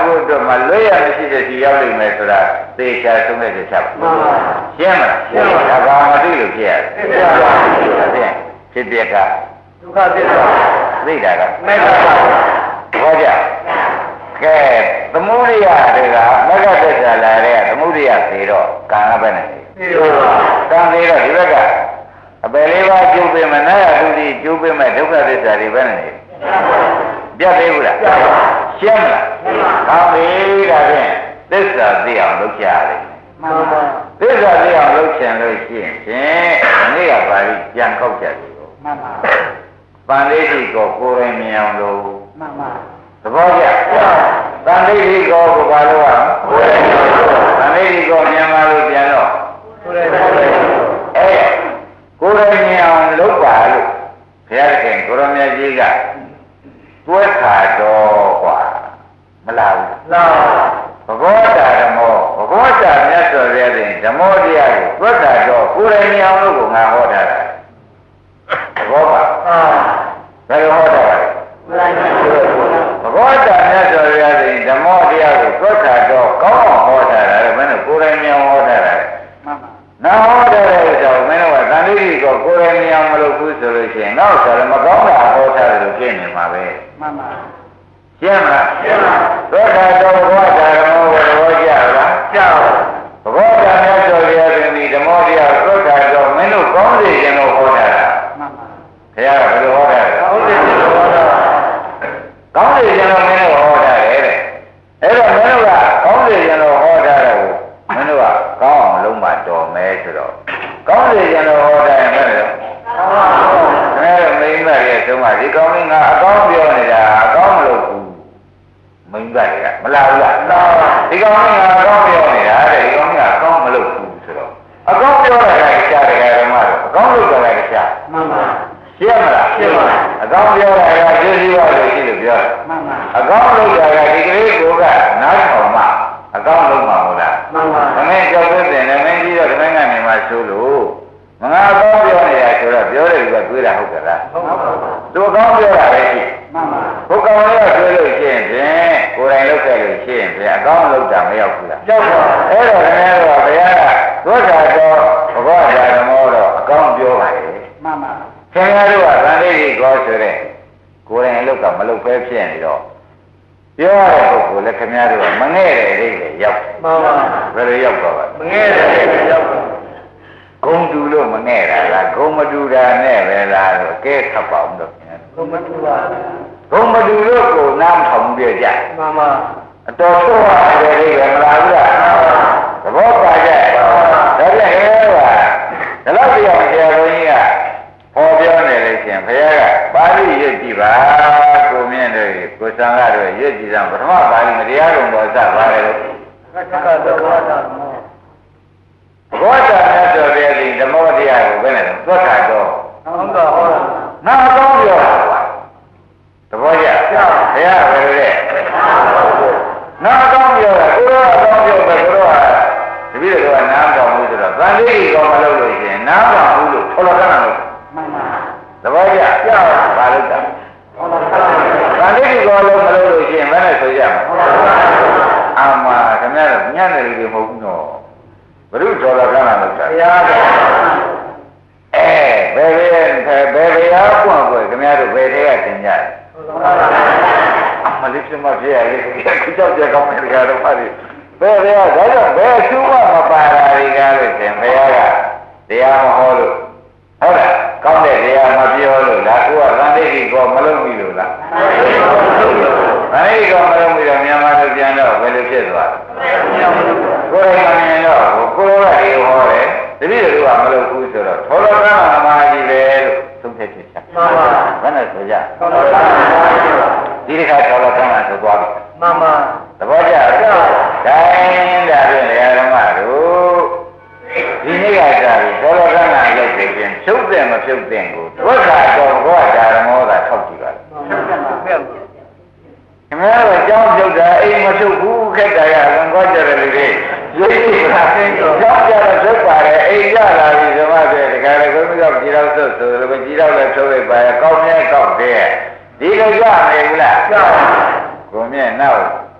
မှလွဲရမရှိတဲ့ဒီရောက်လိမ့်မယ်ဆိုတာသေချာဆုံးတဲ့ချက်ပါရှင်းမလားရှင်းပါဒါကမသိလို့ဖြစ်ရတယ်ဒါဖြင့်ဖြစ်ပြကဒုက္ခသစ္စာသိတာကမေတ္တာဟောကြကဲသမုဒိယတွေကမဂ္ဂသစ္စာလာတဲ့သမုဒိယသေတော့ကံကပဲနဲ့သေတော့ကံသေးတော့ဒီဘက်ကအပယ်လေးပါးကျုပ်ပေးမယ်နာယသုတိကျုပ်ပေးမယ်ဒုက္ခသစ္စာတွေပဲနဲ့ပြတ်သေးဘူးလားရှင်းမလားဟောပြီဒါဖြင့်သစ္စာသိအောင်လုပ်ကြရတယ်မှန်ပါသစ္စာသိအောင်လုပ်ချင်လို့ရှိရင်ဖြင့်ဒီနေ့ကပါဠိပြန်ခောက်ကြတယ်ကိုမှန်ပါပန္တိတိကိုကိုယ်ရင်မြင်အောင်လို့မှန်ပါသဘောကျပန္တိတိကိုကိုဘာလို့อ่ะကိုယ်ရင်မြင်အောင်ပန္တိတိကိုမြင်ပါလို့ပြန်တော့ကိုယ်ရင်မြင်အဲကိုယ်ရင်မြင်အောင်လုပ်ပါလို့ဘုရားခင်ကိုရမကြီးကတွဲခါတော့กว่าမလားဘူးလားဘဂဝတာဓမ္မောဘဂဝတာမြတ်စွာဘုရားရှင်ဓမ္မောတရားကိုတွဲခါတော့ကိုယ်ရင်မြင်အောင်လို့ကိုငါဟောတာဘောပါဘယ်လိုဟောတာလဲဘဂဝတာမြတ်စွာဘုရားရှင်ဓမ္မောတရားကိုသွတ်ခါတော့ကောင်းအောင်ဟောတာလေမင်းတို့ကိုယ်တိုင်မြောင်ဟောတာလေမှန်ပါနာဟောတဲ့ဆိုမင်းတို့ကသံဃိတိကိုကိုယ်တိုင်မြောင်မလုပ်ဘူးဆိုလို့ရှိရင်နောက်ဆိုလည်းမကောင်းတာဟောတာလို့ဖြစ်နေမှာပဲမှန်ပါရှင်းမလားရှင်းပါသွတ်ခါတော့ဘဂဝတာဓမ္မောကိုဟောကြလားကြောက်ဘဂဝတာမြတ်စွာဘုရားရှင်ဒီဓမ္မောတရားသွတ်ခါတော့မင်းတို့ကောင်းစေခြင်းလို့ဟောတာမှန်ပါဘုရားကဘယ်လိုဟောတာလဲကောင်းစေခြင်းလို့ဟောတာကောင်းစေခြင်းလို့မင်းတို့ဟောတာလေတဲ့အဲ့တော့မင်းတို့ကကောင်းစေခြင်းလို့ဟောတာတော့မင်းတို့ကကောင်းအောင်လုံးမတော်မဲဆိုတော့ကောင်းစေခြင်းလို့ဟောတာရင်မင်းတို့ကောင်းပါဘူးမင်းတို့မိမ့်မရဲ့သုံးပါဒီကောင်းလေးငါအကောင်းပြောနေတာအကောင်းမလို့ဘူးမိမ့်မတွေကမလားဘူးလားဒီကောင်းလေးငါအကောင်းပြောနေတာတဲ့ဒီကောင်းလေးကအကောင်းမလို့ဘူးဆိုတော့အကောင်းပြောတာကကြားတယ်ဓမ္မတော့အကောင်းလို့ပြောတာကကြားမှန်ပါရှင်းမလားရှင်းပါအကောင်းပြောတာကကျေးဇူးရလို့ရှိလို့ပြောတယ်မှန်ပါအကောင်းလုပ်တာကဒီကလေးကိုကနားထောင်မှအကောင်းလုပ်မှာမဟုတ်လားမှန်ပါသမင်းကြောက်တဲ့တင်လည်းမင်းကြီးတော့သမင်းကနေမှဆိုလို့မငါအကောင်းပြောနေတာဆိုတော့ပြောတယ်ကတွေးတာဟုတ်ကလားဟုတ်ပါဘူးသူအကောင်းပြောတာပဲရှိမှန်ပါဘုကောင်လေးကတွေးလို့ရှိရင်ဖြင့်ကိုယ်တိုင်လုပ်ခဲ့လို့ရှိရင်ဖြင့်အကောင်းလုပ်တာမရောက်ဘူးလားရောက်ပါအဲ့တော့ခင်ဗျားတို့ကဘုရားကသွတ်တာတော့ဘဂဝတာဓမ္မောတော့အကောင်းပြောပါလေမှန်ပါခင်ဗျားတို့ကသံဃိတိကောဆိုတဲ့ကိုယ်တိုင်အလုပ်ကမလုပ်ပဲဖြစ်နေတော့ပြောရတဲ့ပုဂ္ဂိုလ်လည်းခင်ဗျားတို့ကမငဲ့တဲ့အလေးတွေရောက်မှန်ပါဘယ်လိုရောက်တော့ပါမငဲ့တဲ့အလေးတွေရောက်ပါဂုံတူလို့မငဲ့တာလားဂုံမတူတာနဲ့ပဲလားတော့ကဲခတ်ပါအောင်တော့ခင်ဗျားဂုံမတူပါဂုံမတူလို့ကိုနားထောင်ပြကြမှန်ပါအတော်ဆိုးရတယ်လေမလားဘူးလားသဘောပါကြဒါပြန်ဟဲ့ပါဒါတော့ပြောဆရာတော်ကြီးကဟောပြောနေလို့ရှင်ဘုရားကပါဠိရွတ်ကြည့်ပါကိုမြင့်တို့ကိုသံဃာတို့ရွတ်ကြည့်စမ်းပထမပါဠိမတရားတော်တော်စပါတယ်လို့သက္ကသဘောတာဘဂဝတာမြတ်စွာဘုရားဒီဓမ္မတရားကိုဘယ်နဲ့သွတ်ခါတော့ဟုတ်တော့ဟောတာနာကောင်းပြောတာကွာသဘောကျဘုရားဘယ်လိုလဲနာကောင်းပြောတာကိုရောကောင်းပြောတယ်ကိုရောတပည့်တော်ကနားတော်ဘူးဆိုတော့ဗန္တိကောင်းမလုပ်လို့ရှင်နားတော်ဘူးလို့ထော်လကနာလို့မှန်ပါသဘောကျကြောက်ပါလို့တာဗန္တိကောလုံးမလုပ်လို့ရှင်ဘယ်နဲ့ဆိုကြမလဲအာမခင်ဗျားတို့ညံ့တယ်လို့မဟုတ်ဘူးနော်ဘုရုထော်လကနာလို့တာဘုရားအဲဘယ်ဘယ်ဘယ်ဘယ်ရားပွင့်ပွင့်ခင်ဗျားတို့ဘယ်ထဲကသင်ကြတယ်အမလေးစမပြရလေခုကြောက်ကြကောင်းတယ်ကြတော့ပါလိဘယ်ဘယ်ကဒါကြောင့်ဘယ်သူမှမပါတာတွေကလို့ရှင်ဘုရားကတရားမဟောလို့ဟုတ်လားကောင်းတဲ့တရားမပြောလို့လားကိုကသံဃိတိကောမလုံးပြီလို့လားသံဃိတိကောမလုံးပြီတော့မြန်မာလူပြန်တော့ဘယ်လိုဖြစ်သွားလဲကိုယ်တိုင်မြင်တော့ကိုယ်ကဒီဟောတယ်တပည့်တို့ကမလုပ်ဘူးဆိုတော့ထောလကနာမကြီးလေလို့သုံးထည့်ဖြစ်ချာမှန်ပါဘယ်နဲ့ဆိုကြထောလကနာဒီတစ်ခါထောလကနာဆိုသွားပြီမှန်ပါသဘောကျလားဒါင်းဒါဖြင့်ဓမ္မတို့ဒီနေ့ကစားပြီးထောလကနာလုပ်ပြီးပြင်ဖြုတ်တယ်မဖြုတ်တဲ့ကိုဒုက္ခတော့ဘောဓာရမောသာထောက်ကြည့်ပါလားဖြုတ်တယ်မှာဖြုတ်ခင်ဗျားတို့ကြောင်းဖြုတ်တာအိမ်မဖြုတ်ဘူးခက်တာကဝင်သွားကြတယ်လေရိပ်ရိပ်ပါကြောင်းကြတော့ဖြုတ်ပါတယ်အိမ်ကြလာပြီဓမ္မတွေတခါလေဘုန်းကြီးကကြည်တော့ဆိုဆိုလည်းကြည်တော့လည်းဖြုတ်လိုက်ပါရဲ့ကောင်းမြဲကောက်တယ်ဒီလိုကြနေဘူးလားကြောက်ကိုမြဲနောက်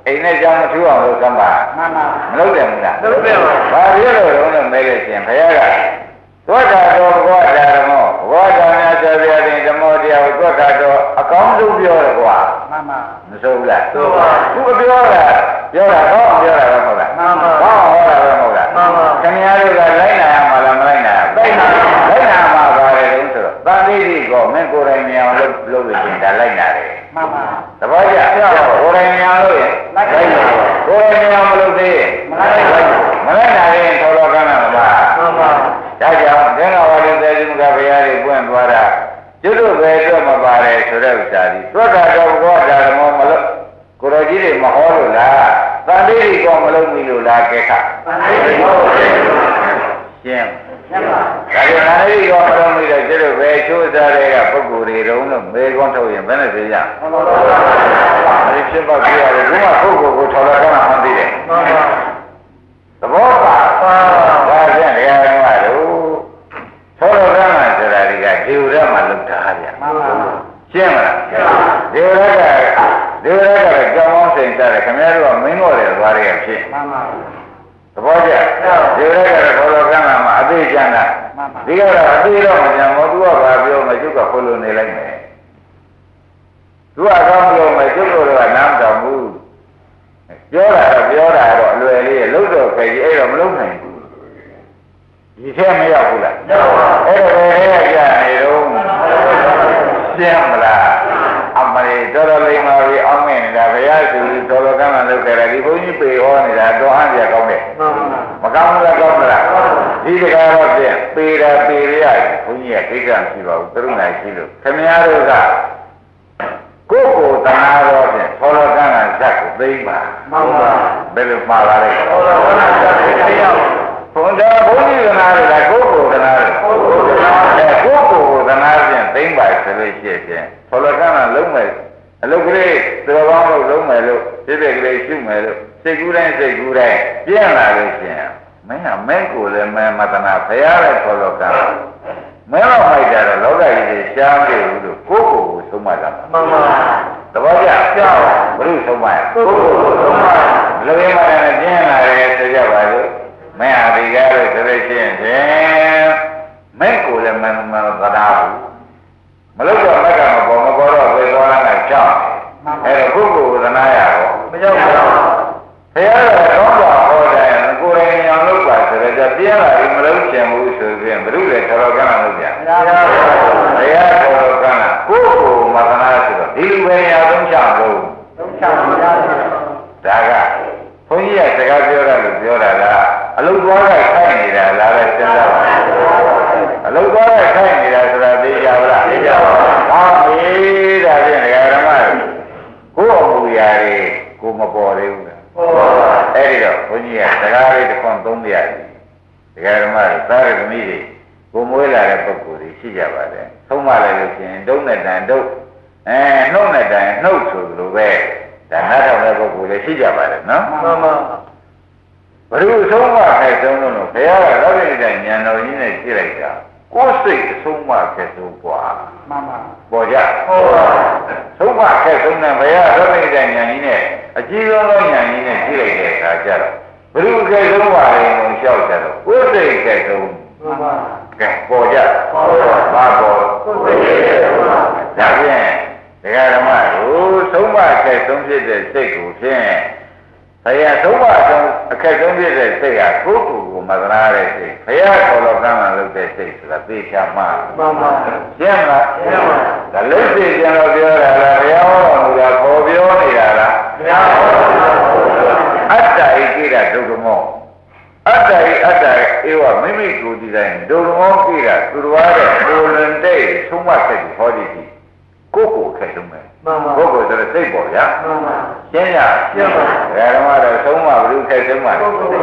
အိမ်နဲ့ကြောင်းမထူအောင်လုပ်စမ်းပါမှန်ပါမလုပ်တယ်မလားလုပ်တယ်ပါဘာဖြစ်လို့လဲလို့မေးလို့ရှင်ဘုရားကသောတာတော်ဘဝဓမ္မောဘဝဓမ္မများဆိုပြတဲ့ဓမ္မောတရားကိုသောတာတော်အကောင်းဆုံးပြောတယ်ကွာမှန်ပါမဆိုဘူးလားဆိုပါသူပြောတာပြောတာတော့ပြောတာပဲမဟုတ်လားမှန်ပါဘာဟောတာပဲမဟုတ်လားမှန်ပါခင်ဗျားတို့ကလိုက်နာရမှာလားမလိုက်နာဘူးလိုက်နာလိုက်နာမှာပါတယ်လို့ဆိုတော့သာတိတိကောမင်းကိုယ်တိုင်မြင်အောင်လုပ်လုပ်လို့ရှင်ဒါလိုက်နာတယ်မှန်ပါသဘောကျကိုယ်တိုင်မြင်အောင်လို့ရင်လိုက်နာကိုယ်တိုင်မြင်အောင်မလုပ်သေးမလိုက်မလိုက်နာရင်ထောတော်ကမ်းမှာမလားမှန်ပါဒါကြောင့်သင်္ဃဝါဒသေသမုခဘုရားတွေပွင့်သွားတာကျွတ်တို့ပဲအတွက်မပါတယ်ဆိုတဲ့ဥစ္စာဒီသောတာတော်ဘုရားဓမ္မောမလို့ကိုတော်ကြီးတွေမဟောလို့လားသံတိတိကောမလုံးပြီလို့လားကဲခသံတိတိကောရှင်းရှင်းပါဒါကြောင့်သံတိတိကောမလုံးပြီတော့ကျွတ်တို့ပဲချိုးစားတဲ့ကပုဂ္ဂိုလ်တွေတုံးလို့မေကွန်းထုတ်ရင်ဘယ်နဲ့သိကြမှန်ပါပါဒီဖြစ်ပါပြရတယ်ဒီမှာပုဂ္ဂိုလ်ကိုထော်လာကမှမသိတယ်မှန်ပါသဘောပါဒါဖြင့်တရားတော်ကတော့သောတော်ကမှဆိုတာဒီကဒီဥရမှာလောက်တာဗျာမှန်ပါရှင်းမလားရှင်းပါဒီဥရကဒီဥရကကြောင်းအောင်စိန်ကြတယ်ခင်ဗျားတို့ကမင်းတော်တယ်သွားရဖြစ်မှန်ပါသဘောကျဒီဥရကတော့သောတော်ကမှမှာအသေးချမ်းတာဒီကတော့အသေးတော့မကြံဘူးသူကဘာပြောမကျုပ်ကခိုးလို့နေလိုက်မယ်သူကကောင်းပြောမယ်ကျုပ်တို့ကနားမတော်ဘူးပြောတာတော့ပြောတာတော့အလွယ်လေးလှုပ်တော့ခေကြီးအဲ့တော့မလှုပ်နိုင်ဘူးဒီထဲမရောက်ဘူးလားရောက်ပါအဲ့တော့ဘယ်ရကြနေတော့ရှင်းမလားအမလေးတော်တော်လေးမှာပြီးအောင်းနေနေတာဘုရားသူတော်တော်ကမ်းလာလုပ်ကြတယ်ဒီဘုန်းကြီးပေဟောနေတာတော်ဟန်ပြကောင်းတယ်မကောင်းဘူးလားကောင်းမလားဒီတကားတော့ပြင်ပေတာပေရရတယ်ဘုန်းကြီးကကိစ္စမရှိပါဘူးကရုဏာရှိလို့ခင်ဗျားတို့ကကိုယ်ကိုယ်တနာတော့ဖြင့်သောလကံကဇက်ကိုသိမ့်ပါမှန်ပါဘယ်လိုမှားလာလဲသောလကံဇက်ကိုသိရအောင်ဘုန်းတော်ဘုန်းကြီးကနာတယ်ကိုယ်ကိုယ်တနာတယ်ကိုယ်ကိုယ်တနာတယ်ကိုယ်ကိုယ်တနာဖြင့်သိမ့်ပါဆိုလို့ရှိရင်သောလကံကလုံးမဲ့အလုပ်ကလေးသတော်ကောင်းလို့လုံးမဲ့လို့ဖြစ်ဖြစ်ကလေးရှုမဲ့လို့စိတ်ကူးတိုင်းစိတ်ကူးတိုင်းပြင်းလာလို့ရှိရင်မင်းကမင်းကိုယ်လည်းမမတနာဖရာလည်းသောလကံမင်းတော့မိုက်တာတော့လောကကြီးတွေရှားနေဘူးလို့ကိုယ့်ကိုယ်ကိုဆုံးမတာမှန်ပါတပည့်ကြကြောက်ဘုရုဆုံးမကိုယ့်ကိုယ်ကိုဆုံးမလူရင်းမနဲ့ကျင်းလာတယ်ဆိုကြပါလို့မင်းဟာဒီကားလို့ဆိုလို့ရှိရင်ဖြင့်မင်းကိုယ်လည်းမမသနာဘူးမလို့တော့မက်ကမပေါ်မပေါ်တော့ဘယ်သွားလာကြောက်အဲ့တော့ကိုယ့်ကိုယ်သနာရတော့မကြောက်ဘူးဘုရားကတော့ဟောတယ်ကိုယ်ရင်အောင်လုပ်ပါဆိုတော့ပြင်းလာပြီမလုံးချင်ဘူးဆိုရင်ဘုရုလည်းတော်တော်ကမ်းလို့ပြဘုရားဘုရားတော်တော်ကမ်းလာကိုယ့်ကိုယ်မသနာဆိုတော့ဒီလိုပဲရအောင်ချလို့သုံးချပါဘုရားဒါကဘုန်းကြီးကစကားပြောတာလို့ပြောတာလားအလုသွားကခိုက်နေတာလားပဲစဉ်းစားပါအလုသွားကခိုက်နေတာဆိုတာသိကြပါလားသိကြပါဘူး။ဟာပြီဒါဖြင့်ဒကာဓမ္မကိုယ့်အမှုရာတွေကိုမပေါ်သေးဘူးလားပေါ်ပါဘူး။အဲ့ဒီတော့ဘုန်းကြီးကစကားလေးတစ်ခွန်းသုံးပြရတယ်ဒကာဓမ္မတွေသားရသမီးတွေကိုမွေးလာတဲ့ပုဂ္ဂိုလ်တွေရှိကြပါတယ်။သုံးမလိုက်လို့ရှိရင်ဒုံနဲ့တန်ဒုတ်အဲနှုတ်နဲ့တန်နှုတ်ဆိုလိုပဲဒါနားထောင်တဲ့ပုဂ္ဂိုလ်တွေရှိကြပါတယ်နော်မှန်ပါဘုရုဆုံးမခဲ့ဆုံးလို့ဘုရားကလောကီတဲ့ဉာဏ်တော်ကြီးနဲ့ကြည့်လိုက်တာကိုယ်စိတ်အဆုံးမခဲ့ဆုံးกว่าမှန်ပါပေါ်ကြဟုတ်ပါဆုံးမခဲ့ဆုံးတဲ့ဘုရားလောကီတဲ့ဉာဏ်ကြီးနဲ့အကြီးဆုံးသောဉာဏ်ကြီးနဲ့ကြည့်လိုက်တဲ့အခါကျတော့ဘုရုခဲ့ဆုံးပါရင်ကိုလျှောက်ကြတော့ကိုယ်စိတ်ခဲ့ဆုံးမှန်ပါကဲပေါ်ကြပေါ်ပါပေါ်ကိုယ်စိတ်ခဲ့ဆုံးပါဒါဖြင့်ဒကာဓမ္မတို့ဆုံးမခဲ့ဆုံးဖြစ်တဲ့စိတ်ကိုဖြင့်ဘုရားသုံးပါးဆုံးအခက်ဆုံးဖြစ်တဲ့စိတ်ဟာကိုယ်ကိုယ်ကိုမသနာတဲ့စိတ်ဘုရားခေါ်တော်ကမ်းလာလုပ်တဲ့စိတ်ဆိုတာသိချာမှန်ပါပါရှင်းလားရှင်းပါဒါလို့သိကြတော့ပြောတာလားဘုရားဟောတော်မူတာပေါ်ပြောနေတာလားဘုရားဟောတော်မူတာပေါ်ပြောအတ္တဣကိရဒုက္ခမောအတ္တဣအတ္တဧဝမိမိကိုယ်ဒီတိုင်းဒုက္ခမောကိရသူတော်ရဲ့ကိုယ်လင်တဲ့ဆုံးမစိတ်ကိုဟောဒီဒီကိုယ်ကိုခက်ဆုံးမယ်မှန်ပါဘုရားဆိုတဲ့စိတ်ပေါ်ဗျာမှန်ပါရှင်းရရှင်းပါဓမ္မတော့သုံးပါဘုရားခက်ဆုံးပါ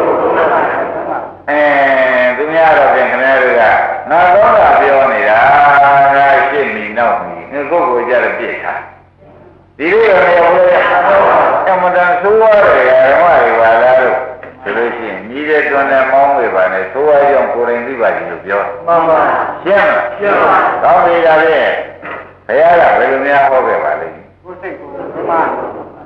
အဲသူများတော့ပြန်ခင်ဗျားတို့ကငါကောင်းတာပြောနေတာငါရှင်းပြီနောက်ပြီငါကိုယ်ကိုကြတော့ပြစ်ထားဒီလိုတော့မရဘူးလေအမှန်တန်ဆိုးရတယ်ဓမ္မတွေပါလားလို့ဆိုလို့ရှိရင်ညီးတဲ့တွန်းတဲ့မောင်းတွေပါနဲ့ဆိုးရအောင်ကိုယ်တိုင်သိပါကြည့်လို့ပြောမှန်ပါရှင်းလားရှင်းပါကောင်းပြီဒါဖြင့်ဘုရားကဘယ်လိုများဟောခဲ့ပါလဲကိုယ်စိတ်ကိုမှန်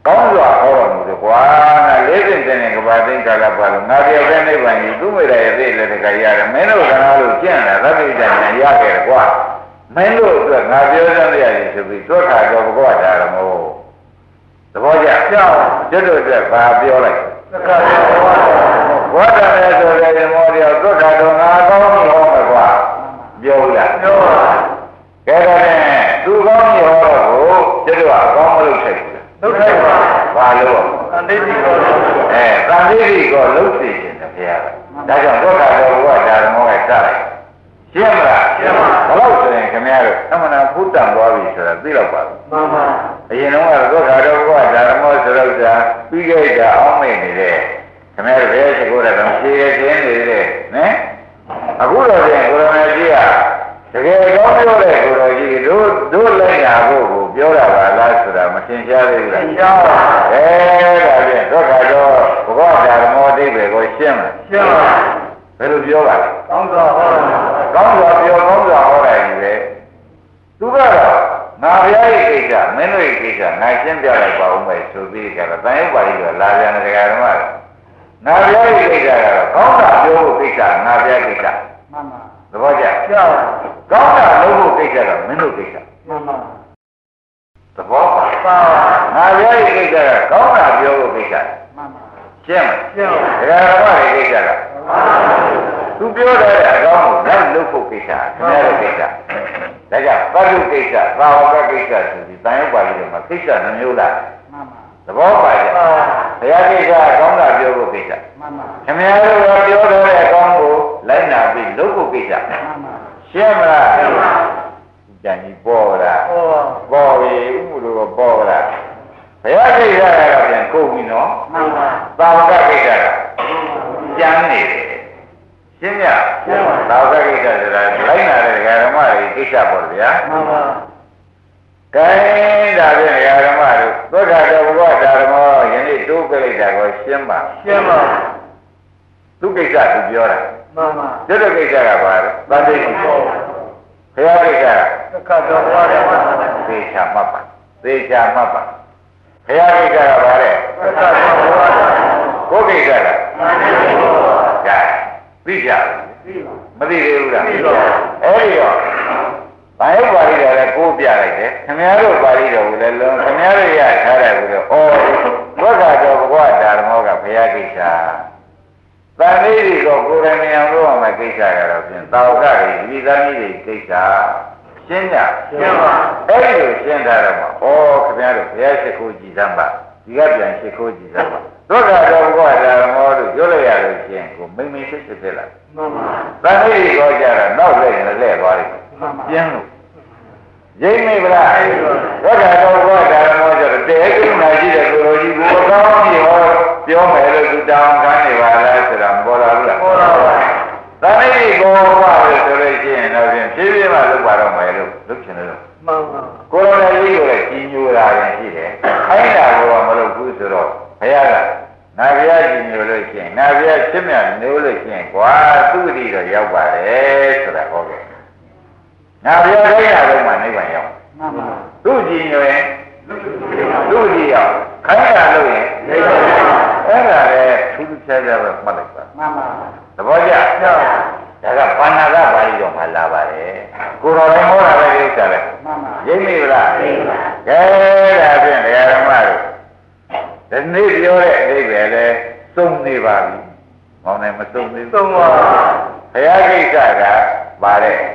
ကောင်းစွာဟောတော်မူတယ်ကွာငါလေးစင်တဲ့ကဘာသိကာလပါလို့ငါပြောတဲ့နိဗ္ဗာန်ကြီးသူ့မိရရဲ့သိလည်းတကယ်ရတယ်မင်းတို့ကနာလို့ကျင့်လာသတိတန်ရခဲ့တယ်ကွာမင်းတို့အတွက်ငါပြောစမ်းရည်ဆိုပြီးသွတ်ခါတော့ဘုရားတာရမို့သဘောကျကြောက်ကျွတ်တို့အတွက်ဘာပြောလိုက်သက္ကဝါဒနဲ့ဆိုတဲ့မောဒီသွတ်ခါတော့ငါကောင်းပြီဟောမှာကွာပြောလားပြောပါကဲတော့သူကောင်းပြီဟောတော့ကိုကျွတ်တို့ကအကောင်းမလုပ်ထိုက်ဘူးလုပ်ထိုက်ပါဘာလို့သံတိတိကိုအဲသံတိတိကိုလှုပ်သိခြင်းနဲ့ဘုရားကဒါကြောင့်ဒုက္ခတော်ဘုရားဓမ္မောကစလိုက်ရှင်းမလားရှင်းပါဘလို့ဆိုရင်ခင်ဗျားတို့အမှန်တရားဘုဒ္ဓံသွားပြီဆိုတာသိတော့ပါဘူးမှန်ပါအရင်တော့ကတော့ဒုက္ခတော်ဘုရားဓမ္မောဆိုတော့ကြာပြီးခဲ့တာအောင်းမိတ်နေတဲ့ခင်ဗျားတို့ဘယ်ရှိခိုးတယ်တော့ဖြေရခြင်းနေတဲ့နော်အခုတော့ပြန်ကိုရမကြီးကတကယ်ကောင်းပြောတဲ့ကိုတော်ကြီးတို့တို့လိုက်ရဖို့ကိုပြောတာပါလားဆိုတာမသင်ရှားသေးဘူးလားသင်ရှားပါအဲဒါဖြင့်ဒုက္ခတော့ဘုရားဓမ္မောအဓိပ္ပာယ်ကိုရှင်းမယ်ရှင်းပါဘယ်လိုပြောပါလဲကောင်းစွာဟောတာကောင်းစွာပြောကောင်းစွာဟောတာကြီးပဲသူကတော့ငါဘုရားရဲ့ကိစ္စမင်းတို့ရဲ့ကိစ္စငါရှင်းပြလိုက်ပါဦးမယ်ဆိုပြီးကြတော့တန်ရုပ်ပါဠိကလာပြန်တဲ့ဓမ္မကငါဘုရားရဲ့ကိစ္စကတော့ကောင်းတာပြောဖို့ကိစ္စငါဘုရားကိစ္စမှန်ပါသဘောကျကြောက်ကောင်းတာလုပ်ဖို့ကိစ္စတော့မင်းတို့ကိစ္စမှန်ပါသဘောပါပါငါဘုရားရဲ့ကိစ္စကကောင်းတာပြောဖို့ကိစ္စမှန်ပါရှင်းမရှင်းပါဒကာတော်ရဲ့ကိစ္စကသူပြောတဲ့အကောင်းကိုလိုက်လုပ်ဖို့ကိစ္စခင်ဗျားတို့ကိစ္စဒါကြောင့်သတ္တုကိစ္စသာဝကကိစ္စဆိုပြီးတန်ရုပ်ပါဠိတွေမှာကိစ္စနှမျိုးလားမှန်ပါသဘောပါကြဘုရားကိစ္စကောင်းတာပြောဖို့ကိစ္စမှန်ပါခင်ဗျားတို့ကပြောတဲ့အကောင်းကိုလိုက်နာပြီးလုပ်ဖို့ကိစ္စမှန်ပါရှင်းမလားရှင်းပါကြံကြီးပေါ်လားပေါ်ပေါ်ပြီဥမှုတို့ကပေါ်လားဘုရားကိစ္စကတော့ပြန်ကုန်ပြီနော်မှန်ပါသာဝကကိစ္စကကျမ်းနေတယ်ရှင်းရရှင်းပါသာဝကကိစ္စဆိုတာလိုက်နာတဲ့ဓမ္မတွေကိစ္စပေါ့ဗျာမှန်ပါကဲဒါဖြင့်ဓမ္မတို့သုဒ္ဓတော်ဘုရားဓမ္မောယနေ့တိုးပြလိုက်တာကိုရှင်းပါရှင်းပါသူကိစ္စသူပြောတာမှန်ပါဒီလိုကိစ္စကဘာလဲသတိကိုဘုရားကိစ္စကသက္ကတော်ဘုရားဓမ္မသေချာမှတ်ပါသေချာမှတ်ပါဘုရားကိစ္စကဘာလဲသက္ကတော်ဘုရားကိုကိစ္စကမှန်ပါကဲသိကြမသိသေးဘူးလားသိပါအဲ့ဒီတော့ဘာယုတ်ပါဠိတော်လည်းကိုးပြလိုက်တယ်ခင်ဗျားတို့ပါဠိတော်ကိုလည်းလုံးခင်ဗျားတို့ရထားတယ်ကိုတော့ဩဘုရားတော်ဘုရားဓမ္မောကဘုရားကိစ္စတန်လေးတွေကိုကိုယ်တိုင်မြင်အောင်လုပ်ရမယ့်ကိစ္စကတော့ဖြင့်သာဝကတွေဒီသားကြီးတွေကိစ္စရှင်းကြရှင်းပါအဲ့ဒီလိုရှင်းထားတော့မှဩခင်ဗျားတို့ဘုရားရှိခိုးကြည်စမ်းပါဒီကပြန်ရှိခိုးကြည်စမ်းပါဒုက္ခတော်ဘုရားဓမ္မောတို့ပြောလိုက်ရလို့ရှင်းကိုမိမ့်မိမ့်ဖြစ်ဖြစ်ဖြစ်လာမှန်ပါတန်လေးတွေကိုကြတော့နောက်လိုက်ရင်လှည့်သွားတယ်ပြင်းလို့ရိမ့်မိဗလားဒုက္ခတော်ဘုရားဓမ္မောကျတော့တဲကုနာရှိတဲ့ကိုလိုကြီးကိုကောင်းပြီဟောပြောမယ်လို့သူတောင်းခံနေပါလားဆိုတာမပေါ်လာဘူးလားပေါ်လာပါသံဃိကိုပါလို့ဆိုလို့ရှိရင်တော့ဖြင့်ဖြည်းဖြည်းမှလုပ်ပါတော့မယ်လို့လုပ်ချင်လို့မှန်ပါကိုလိုကြီးကိုလည်းကြီးညိုတာရင်ရှိတယ်ခိုင်းတာကမလုပ်ဘူးဆိုတော့ဘုရားကနာဗျာကြီးညိုလို့ရှိရင်နာဗျာချစ်မြတ်နိုးလို့ရှိရင်ကွာသူ့တိတော့ရောက်ပါတယ်ဆိုတာဟောတယ်နာဗျာခိုင်းတာလုံးမှနိဗ္ဗာန်ရောက်မှန်ပါသူ့ကြီးညိုရင်သူ့ကြီးရောက်ခိုင်းတာလို့ရင်နိဗ္ဗာန်အဲ့ဒါလည်းထူးထူးခြားခြားပဲမှတ်လိုက်ပါမှန်ပါသဘောကျဒါကဘာနာကပါဠိတော်မှာလာပါတယ်ကိုတော်တိုင်းဟောတာပဲဥစ္စာပဲမှန်ပါရိပ်မိဗလားရိပ်ပါကဲဒါဖြင့်ဓမ္မတို့ဒီနေ့ပြောတဲ့အဓိပ္ပာယ်လဲစုံနေပါပြီ။မောင်နိုင်မစုံသေးဘူး။စုံပါဘုရားကိစ္စကပါတဲ့။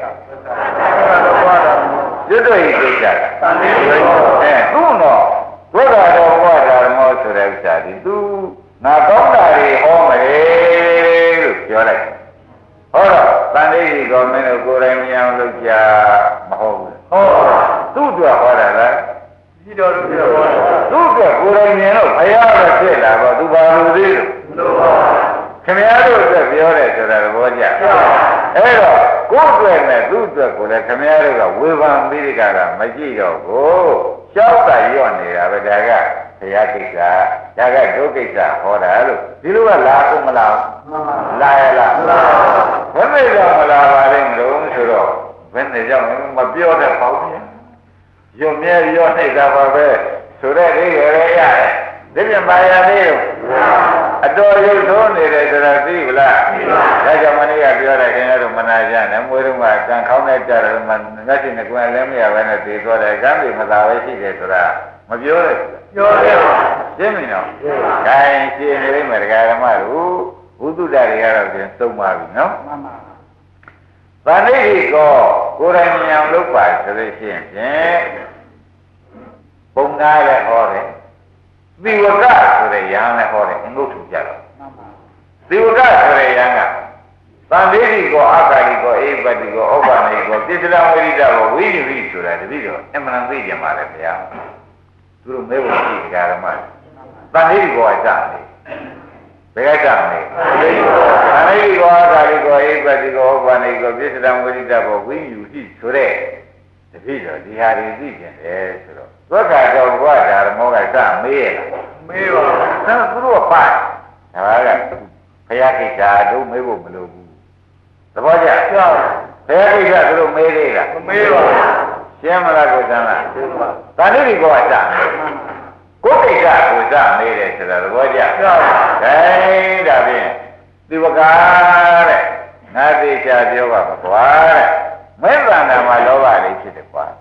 ကျွတ်တို့ဤကိစ္စကတန်လေးပဲ။အဲသူ့တော့ဘုရားတော်ဘုရားဓမ္မောဆိုတဲ့ဥစ္စာဒီသူငါကောင်းတာတွေဟောမယ်လို့ပြောလိုက်။ဟောတော့တန်လေးကြီးကောမင်းတို့ကိုယ်တိုင်မြင်အောင်လုပ်ကြမဟုတ်ဘူး။ဟောသူ့အတွက်ဟောတာလား။ဒီတော်တို့ပြောတာသူ့ကကိုယ်တိုင်မြင်တော့ဘုရားပဲဖြစ်လာတော့သူဘာလို့သေးလို့ခင်ဗျားတို့အတွက်ပြောတယ်ဆိုတာသဘောကျအဲ့တော့ကိုယ့်အတွက်နဲ့သူ့အတွက်ကိုလည်းခင်ဗျားတို့ကဝေဖန်ပြီးဒီကကမကြည့်တော့ကိုရှောက်တာရော့နေတာပဲဒါကဘုရားကိစ္စဒါကဒုကိစ္စဟောတာလို့ဒီလိုကလာကုန်မလားလာရလားဘယ်နဲ့ကြောင့်မလာပါလဲမလို့ဆိုတော့ဘယ်နဲ့ကြောင့်မပြောတဲ့ပေါ့ဗျာရုပ်မြဲရောနေတာပါပဲဆိုတဲ့အိရရရတယ်ဒီပြန်ပါရသေးလို့အတော်ရုပ်သုံးနေတယ်ဆိုတာသိဘူးလားဒါကြောင့်မနေ့ကပြောတယ်ခင်ဗျားတို့မနာကြနဲ့မွေးတော့ကကံခေါင်းနဲ့ကြတယ်မှငါ့ရှင်ကကွယ်လည်းမရဘဲနဲ့သိသွားတယ်ကံပြီမသာပဲရှိတယ်ဆိုတာမပြောနဲ့ပြောတယ်ရှင်းပြီနော်ခိုင်းရှင်းနေလိမ့်မယ်တရားဓမ္မတို့ဘုသူတ္တတွေကတော့ပြန်သုံးပါပြီနော်မှန်ပါဗာဏိတိကောကိုယ်တိုင်ဉာဏ်လုပ်ပါဆိုလို့ရှိရင်ဖြင့်ပုံနာလည်းဟောတယ်သီဝကဆိုတဲ့ယဟန်လည်းဟောတယ်အင်္ဂုတ္ထုကြတော့သီဝကဆိုတဲ့ယဟန်ကသံဃိတိကောအာကာလိကောအေပတိကောဩဘာနိကောပိစ္ဆလဝိရိဒဘောဝိရိပိဆိုတာတတိတော့အမှန်သိကြပါလေဗျာသူတို့မဲဖို့ရှိကြဓမ္မသံဃိတိကောအစတယ်ဘယ်ကကြမလဲသံဃိတိကောအာကာလိကောအေပတိကောဩဘာနိကောပိစ္ဆလဝိရိဒဘောဝိရိပိဆိုတဲ့တတိတော့ဒီဟာတွေသိကြတယ်ဆိုတော့သောက္ကာတော်ဘုရားဓမ္မောကစမေးရလားမေးပါဘူးဒါသူတို့ကပါဒါကဘုရားကိစ္စတို့မေးဖို့မလိုဘူးသဘောကျကြောက်ဘုရားကိစ္စသူတို့မေးသေးလားမမေးပါဘူးရှင်းမလားကိုသံလားရှင်းပါဒါလေးဒီကောကစကိုကိစ္စကိုစမေးတယ်ဆိုတာသဘောကျကြောက်ဒိုင်းဒါဖြင့်ဒီဝကာတဲ့ငါသိချာပြောပါမကွာတဲ့မေတ္တာနာမှာလောဘလေးဖြစ်တယ်ကွာ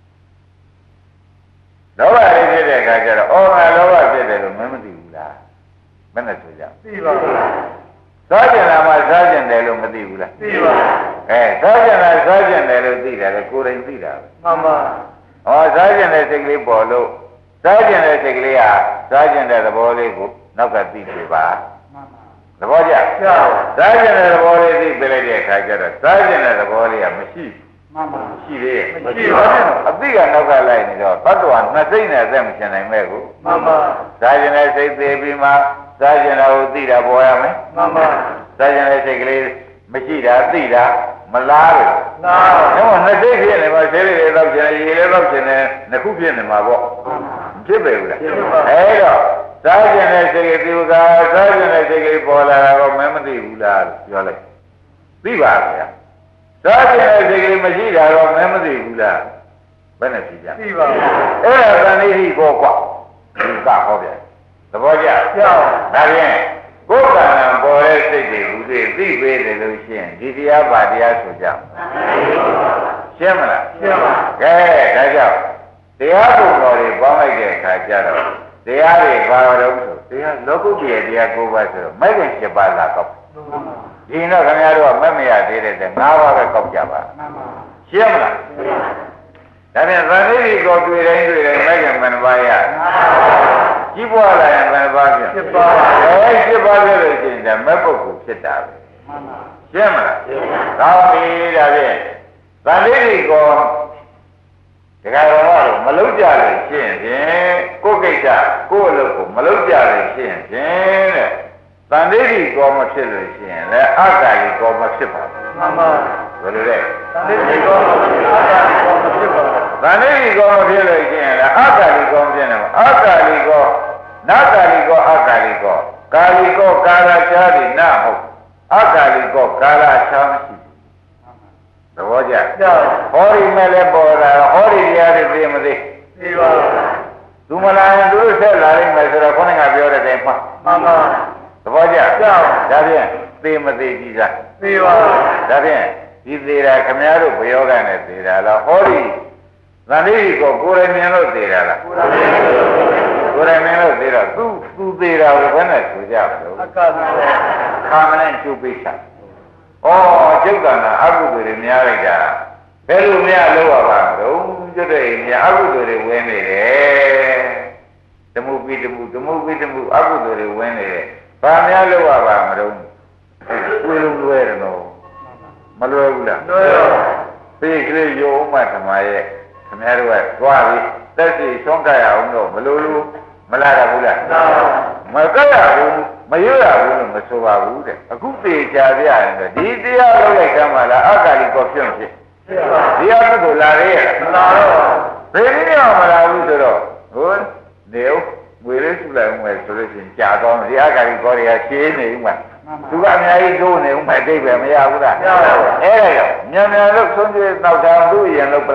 လောဘလေးဖြစ်တဲ့အခါကျတော့အော်ငါလောဘဖြစ်တယ်လို့မင်းမသိဘူးလားဘယ်နဲ့ဆိုကြသိပါဘူးစားကြင်လာမှစားကြင်တယ်လို့မသိဘူးလားသိပါဘူးအဲစားကြင်လာစားကြင်တယ်လို့သိတယ်လေကိုယ်တိုင်သိတာပဲမှန်ပါဟောစားကြင်တဲ့စိတ်ကလေးပေါ်လို့စားကြင်တဲ့စိတ်ကလေးဟာစားကြင်တဲ့သဘောလေးကိုနောက်ကသိပြပါမှန်ပါသဘောကျစားကြင်တဲ့သဘောလေးသိပြလိုက်တဲ့အခါကျတော့စားကြင်တဲ့သဘောလေးကမရှိမှန်ပါရှိသေးရဲ့မရှိပါဘူးအသိကနောက်ကလိုက်နေတော့တတ္တဝါနှစ်စိတ်နဲ့အသက်မရှင်နိုင်မဲ့ကိုမှန်ပါစားကြင်တဲ့စိတ်သေးပြီးမှစားကြင်တာကိုသိတာပေါ်ရမယ်မှန်ပါစားကြင်တဲ့စိတ်ကလေးမရှိတာသိတာမလားလို့လားတော့နှစ်စိတ်ဖြစ်နေမှာဆေးလေးတွေတော့ကျန်ရေလေးတော့ကျန်နေနှစ်ခုဖြစ်နေမှာပေါ့ဖြစ်ပေဘူးလားအဲတော့စားကြင်တဲ့စိတ်ကဒီကစားကြင်တဲ့စိတ်ကပေါ်လာတာတော့မင်းမသိဘူးလားလို့ပြောလိုက်သိပါဗျာစားကြင်တဲ့စိတ်ကမရှိတာတော့မင်းမသိဘူးလားဘယ်နဲ့သိကြသိပါဘူးအဲ့ဒါသံဃိဟိကောကွာဒီကဟောပြန်သဘောကျကြောက်ဒါဖြင့်ကိုယ်ကံပေါ်တဲ့စိတ်တွေဟူသေးသိပေးတယ်လို့ရှိရင်ဒီတရားပါတရားဆိုကြရှင်းမလားရှင်းပါကဲဒါကြောင့်တရားပုံတော်တွေပေါင်းလိုက်တဲ့အခါကျတော့တရားတွေဘာလို့ဆိုတရားလောကုတ္တရာတရား၉ပါးဆိုတော့မိုက်ခင်၈ပါးလာတော့ဒီတော့ခင်ဗျားတို့ကမက်မရသေးတဲ့၅ပါးပဲကောက်ကြပါရှင်းမလားဒါဖြင့်သံဃိကိုတွေ့တိုင်းတွေ့တိုင်းမိုက်ခင်ဘယ်နှပါးရကြီးပွားလာရင်ဘယ်ပါဖြစ်ဖြစ်ပါအဲဖြစ်ပါလို့ရှိရင်ဒါမဲ့ပုဂ္ဂိုလ်ဖြစ်တာပဲမှန်ပါရှင်းမလားရှင်းပါကောင်းပြီဒါဖြင့်သံဃိကိုဒကာတော်ကတော့မလုံးကြလို့ရှင်းဖြင့်ကိုယ်ကိစ္စကိုယ်အလုပ်ကိုမလုံးကြလို့ရှင်းဖြင့်တဲ့သံဃိကိုမဖြစ်လို့ရှင်းလဲအကာလီကိုမဖြစ်ပါဘူးမှန်ပါဘယ်လိုလဲသံဃိကိုမဖြစ်အကာလီကိုမဖြစ်ပါဘူးသံဃိကိုမဖြစ်လို့ရှင်းလဲအကာလီကိုဖြစ်နေမှာအကာလီကိုနာကာလီကောအကာလီကောကာလီကောကာလချားတယ်နာဟုတ်အကာလီကောကာလချားမရှိဘူးသဘောကျဟောဒီမဲ့လည်းပေါ်လာဟောဒီတရားတွေသိမသိသိပါဘူးသူမလာရင်သူတို့ဆက်လာနိုင်မယ်ဆိုတော့ခေါင်းကပြောတဲ့တိုင်မှမှန်ပါသဘောကျဒါဖြင့်သိမသိကြည့်စားသိပါဒါဖြင့်ဒီသေးတာခမည်းတော်ဘယောဂနဲ့သေးတာလားဟောဒီသံဃိကိုကိုယ်ရမြင်လို့သေးတာလားကိုယ်ရမြင်လို့ကိုယ်ရမြင်လို့သေးတော့သူသူသေးတာကိုဘယ်နဲ့ဆိုကြမလို့အကခါမနဲ့ကျုပ်ပိစ္ဆာဩကျုပ်ကနာအကုသိုလ်တွေများလိုက်တာဘယ်လိုများလို့ရပါမလို့ကျွတ်တဲ့များအကုသိုလ်တွေဝင်နေတယ်ဓမ္မပိဓမ္မဓမ္မပိဓမ္မအကုသိုလ်တွေဝင်နေတယ်ဘာများလို့ရပါမလို့ကိုယ်လုံးလွဲတယ်နော်မလွယ်ဘူးလားလွယ်ပါပြီကလေးရုံမှဓမ္မရဲ့ခင်ဗျားတို့ကသွားပြီတက်စီဆုံးကြရအောင်တော့မလိုလို့မလာရဘူးလားမကရဘူးမရွရဘူးလို့မဆိုပါဘူးတဲ့အခုသေချာပြရင်ဒီတရားလုံးလိုက်သမ်းပါလားအကာလီကောဖြစ်ဖြစ်ဒီအကုသိုလ်လာရဲမလာတော့ဘယ်နည်းမှမလာဘူးဆိုတော့ဟိုနေဦးငွေလေးစုလိုက်ဦးမယ်ဆိုလို့ရှိရင်ကြာတော့ဒီအကာလီကောတွေကရှင်းနေဦးမှာသူကအများကြီးတိုးနေဦးမယ်အိဗယ်မရဘူးလားအဲ့ဒါကြောင့်မြန်မြန်လို့ဆုံးပြေနောက်တာသူ့ရင်လို့ပြလိုက်မ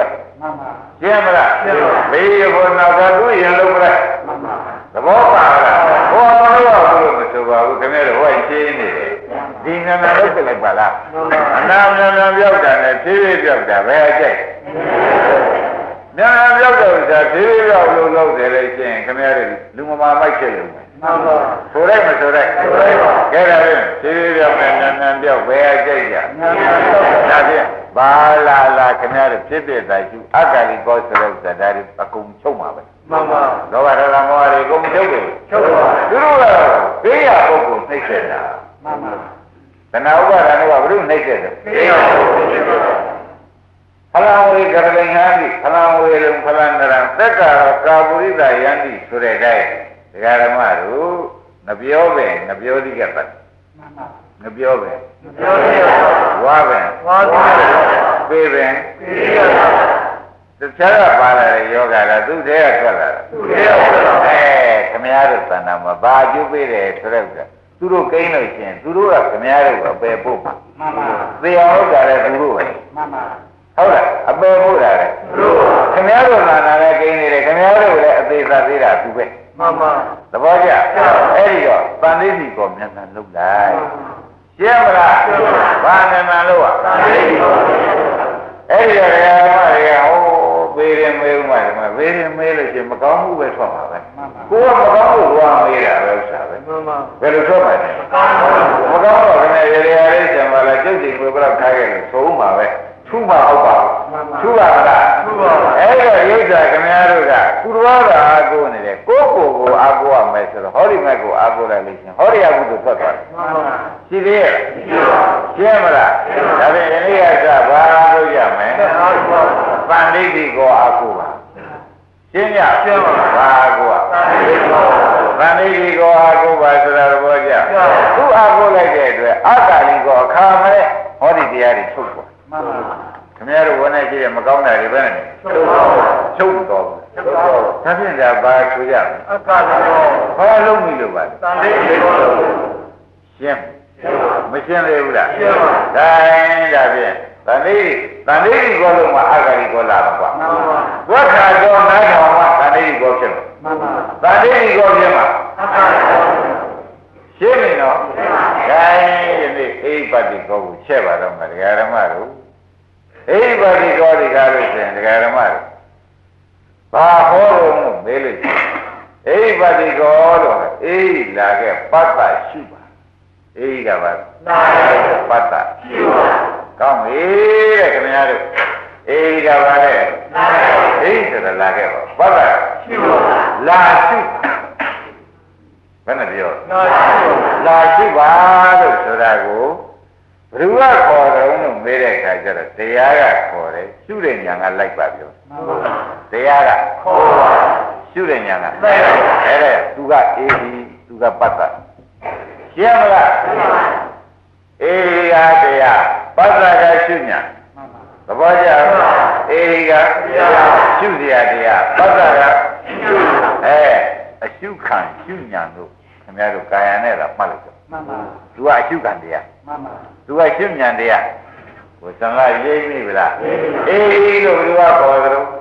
ရှင်းမလားဘေးရဘောနာကသူ့ရင်လုံးမလားသဘောပါလားဟောမလို့ဘူးလို့မဆိုပါဘူးခင်ဗျားတို့ဟောရှင်းနေတယ်ဒီနာနာလုပ်ပြလိုက်ပါလားအနာမြန်မြန်ပြောက်တာနဲ့ဖြည်းဖြည်းပြောက်တာဘယ်အကျိုက်မြန်မြန်ပြောက်တော့ဆိုတာဖြည်းဖြည်းပြောက်လို့လုပ်တယ်လေရှင်းခင်ဗျားတို့လူမမာမိုက်ချက်လို့ဆိုလိုက်မဆိုလိုက်ဆိုလိုက်ပါကဲဒါဖြင့်ဖြည်းဖြည်းပြောက်နဲ့မြန်မြန်ပြောက်ဘယ်အကျိုက်ကြဒါဖြင့်ဘာလာလာခင်ဗျားတို့ဖြစ်ဖြစ်တိုင်းသူအကာလီကောဆိုတော့ဒါတွေအကုန်ချုပ်မှာပဲမှန်ပါလောဘဒေါသမောဟတွေအကုန်ချုပ်တယ်ချုပ်ပါသူတို့ကဘေးရပုဂ္ဂိုလ်နှိမ့်ဆက်တာမှန်ပါတဏှာဥပါဒနာကဘုရုနှိမ့်ဆက်တယ်ဘေးရပုဂ္ဂိုလ်ဖြစ်တယ်ဖလံဝေကရလိန်ဟံတိဖလံဝေလုံဖလံနရံသက်ကာကာပုရိသယန္တိဆိုတဲ့တိုင်းဒကာဓမ္မတို့ငပြောပဲငပြောတိကပတ်မှန်ပါငပြောပဲငပြောတိကဝါပဲဝါပဲပေးပဲပေးရပါတခြားကပါလာတဲ့ယောဂကသူ့ထဲကထွက်လာတာသူ့ထဲကထွက်လာအဲခမည်းတော်သဏ္ဍာန်မှာဘာကျုပ်ပေးတယ်ဆိုတော့သူတို့ကိန်းလို့ရှိရင်သူတို့ကခမည်းတော်ကိုအပယ်ပို့မှာမှန်ပါသေအောင်လုပ်တာလည်းသူတို့ပဲမှန်ပါဟုတ်လားအပယ်ပို့တာလည်းသူတို့ခမည်းတော်သဏ္ဍာန်လည်းကိန်းနေတယ်ခမည်းတော်လည်းအသေးစားသေးတာသူပဲမှန်ပါသဘောကျအဲ့ဒီတော့တန်လေးစီကိုမြန်မြန်လုပ်လိုက်ရှင်းမလားဘာမြန်မြန်လုပ်อ่ะတန်လေးစီကိုအဲ့ဒီတော့ဓမ္မတွေကဟိုဘေးရင်မေးဥမှဓမ္မဘေးရင်မေးလို့ရှိရင်မကောင်းမှုပဲထွက်မှာပဲကိုကမကောင်းမှုသွားမေးတာပဲဥစ္စာပဲဘယ်လိုထွက်မှာလဲမကောင်းတော့ခနဲ့ရေရလေးဆံပါလားကျုပ်စီကိုဘယ်တော့ထားခဲ့လို့သုံးပါပဲထူးမှာဟုတ်ပါဘူးထူးပါမလားထူးပါပါအဲ့တော့ရိစ္ဆာခင်ဗျားတို့ကကုရဝါဒအားကိုးနေတယ်ကိုယ့်ကိုယ်ကိုအားကိုးရမယ်ဆိုတော့ဟောဒီမဲ့ကိုအားကိုးလိုက်လို့ရှိရင်ဟောဒီအကုသိုလ်ထွက်သွားတယ်ရှိသေးရဲ့ရှင်းမလားဒါဖြင့်ယနေ့ကစဘာလို့ရမယ်ပန္တိတိကိုအားကိုးပါရှင်းရရှင်းပါဘာအားကိုးပါပန္တိတိကိုအားကိုးပါဆိုတာသဘောကျသူအားကိုးလိုက်တဲ့အတွက်အတ္တလီကိုအခါမလဲဟောဒီတရားတွေထုတ်သွားမှန်ပါခင်ဗျားတို့ဝန်နဲ့ရှိတဲ့မကောင်းတာတွေပဲနဲ့ချုပ်ပါချုပ်တော့ချုပ်ပါဒါဖြင့်ဒါဘာဆိုကြအကာလရောဘာလုံးပြီလို့ပါတန်လေးရောရှင်းမရှင်းသေးဘူးလားရှင်းပါဒါဒါဖြင့်တန်လေးတန်လေးကိုလုံးမှာအကာလီကိုလာပါကွာမှန်ပါဝတ်ခါတော့နားထောင်မှာတန်လေးကိုဖြစ်မှာမှန်ပါတန်လေးကိုဖြစ်မှာအကာလီရှင်းပြီနော်ဒါယနေ့အိပတိကောကိုချက်ပါတော့မှာဒကာဓမ္မတို့အိပတိကောဒီကားလို့ဆိုရင်ဒကာဓမ္မတို့ဘာဟောလို့မေးလို့အိပတိကောလို့အေးလာခဲ့ပတ္တရှိပါအေးကပါနာပတ္တရှိပါကောင်းပြီတဲ့ခင်ဗျားတို့အေးကပါလေနာအေးဆိုတာလာခဲ့ပါပတ္တရှိပါလာရှိဘယ်နဲ့ပြောလာရှိပါလို့ဆိုတာကိုဘယ်သူကခေါ်တယ်လို့မေးတဲ့အခါကျတော့တရားကခေါ်တယ်ရှုတဲ့ညာကလိုက်ပါပြောတရားကခေါ်ပါရှုတဲ့ညာကလိုက်ပါအဲ့ဒါသူကအေးဒီသူကပတ်တာရှင်းမလားအေးကတရားပတ်တာကရှုညာသဘောကျလားအေးကရှုစရာတရားပတ်တာကရှုအဲအရှုခံရှုညာတို့ခင်ဗျားတို့ကာယနဲ့တော့မှတ်လိုက်တော့မှန်ပါသူကအရှုခံတရားမှန်ပါသူကရှုညာတရားဟိုသံဃာရိပ်မိဗလားအေးလို့ဘယ်သူကခေါ်ကြတော့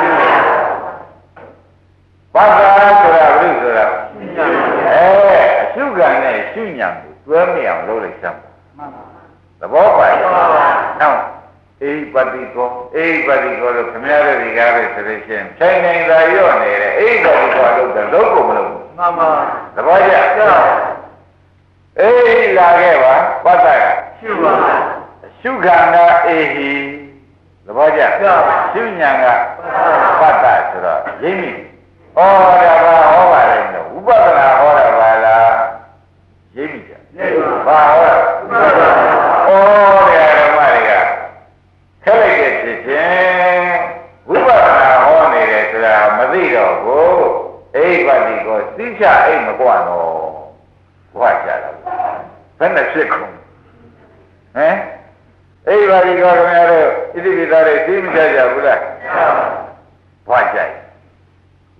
ဘာသာဆိုတာဘုရားဆိုတာအဲအရှုခံနဲ့ရှုညာကိုတွဲမရအောင်လုပ်လိုက်စမ်းပါမှန်ပါသဘောပါလားဟုတ်အေးပတိကောအေးပတိကောလို့ခင်ဗျားတို့ဒီကားပဲဆိုလို့ရှိရင်ဖြိုင်နိုင်သာရော့နေတယ်အေးပတိကောလို့တော့လုံးကုန်မလို့မှန်ပါသဘောကျအေးလာခဲ့ပါပတ္တကရှုပါရှုခန္ဓာအေဟိသဘောကျရှုညာကပတ္တဆိုတော့ရိပ်မိဩဒါဘာဟောပါလဲတော့ဥပဒနာဟောတာပါလားရိပ်မိကြဘာဟောတာဩတဲ့ဓမ္မတွေကခက်လိုက်တဲ့ဖြစ်ချင်းဝိပဿနာဟောနေတယ်ဆိုတာမသိတော့ဘူးအိဗ္ဗတိကိုသိချအိမ်မကွာတော့ဘွားကြတာဘယ်နဲ့ဖြစ်ကုန်ဟမ်အိဗ္ဗတိကိုခင်ဗျားတို့ဣတိပိသားတွေသိမကြကြဘူးလားဘွားကြရ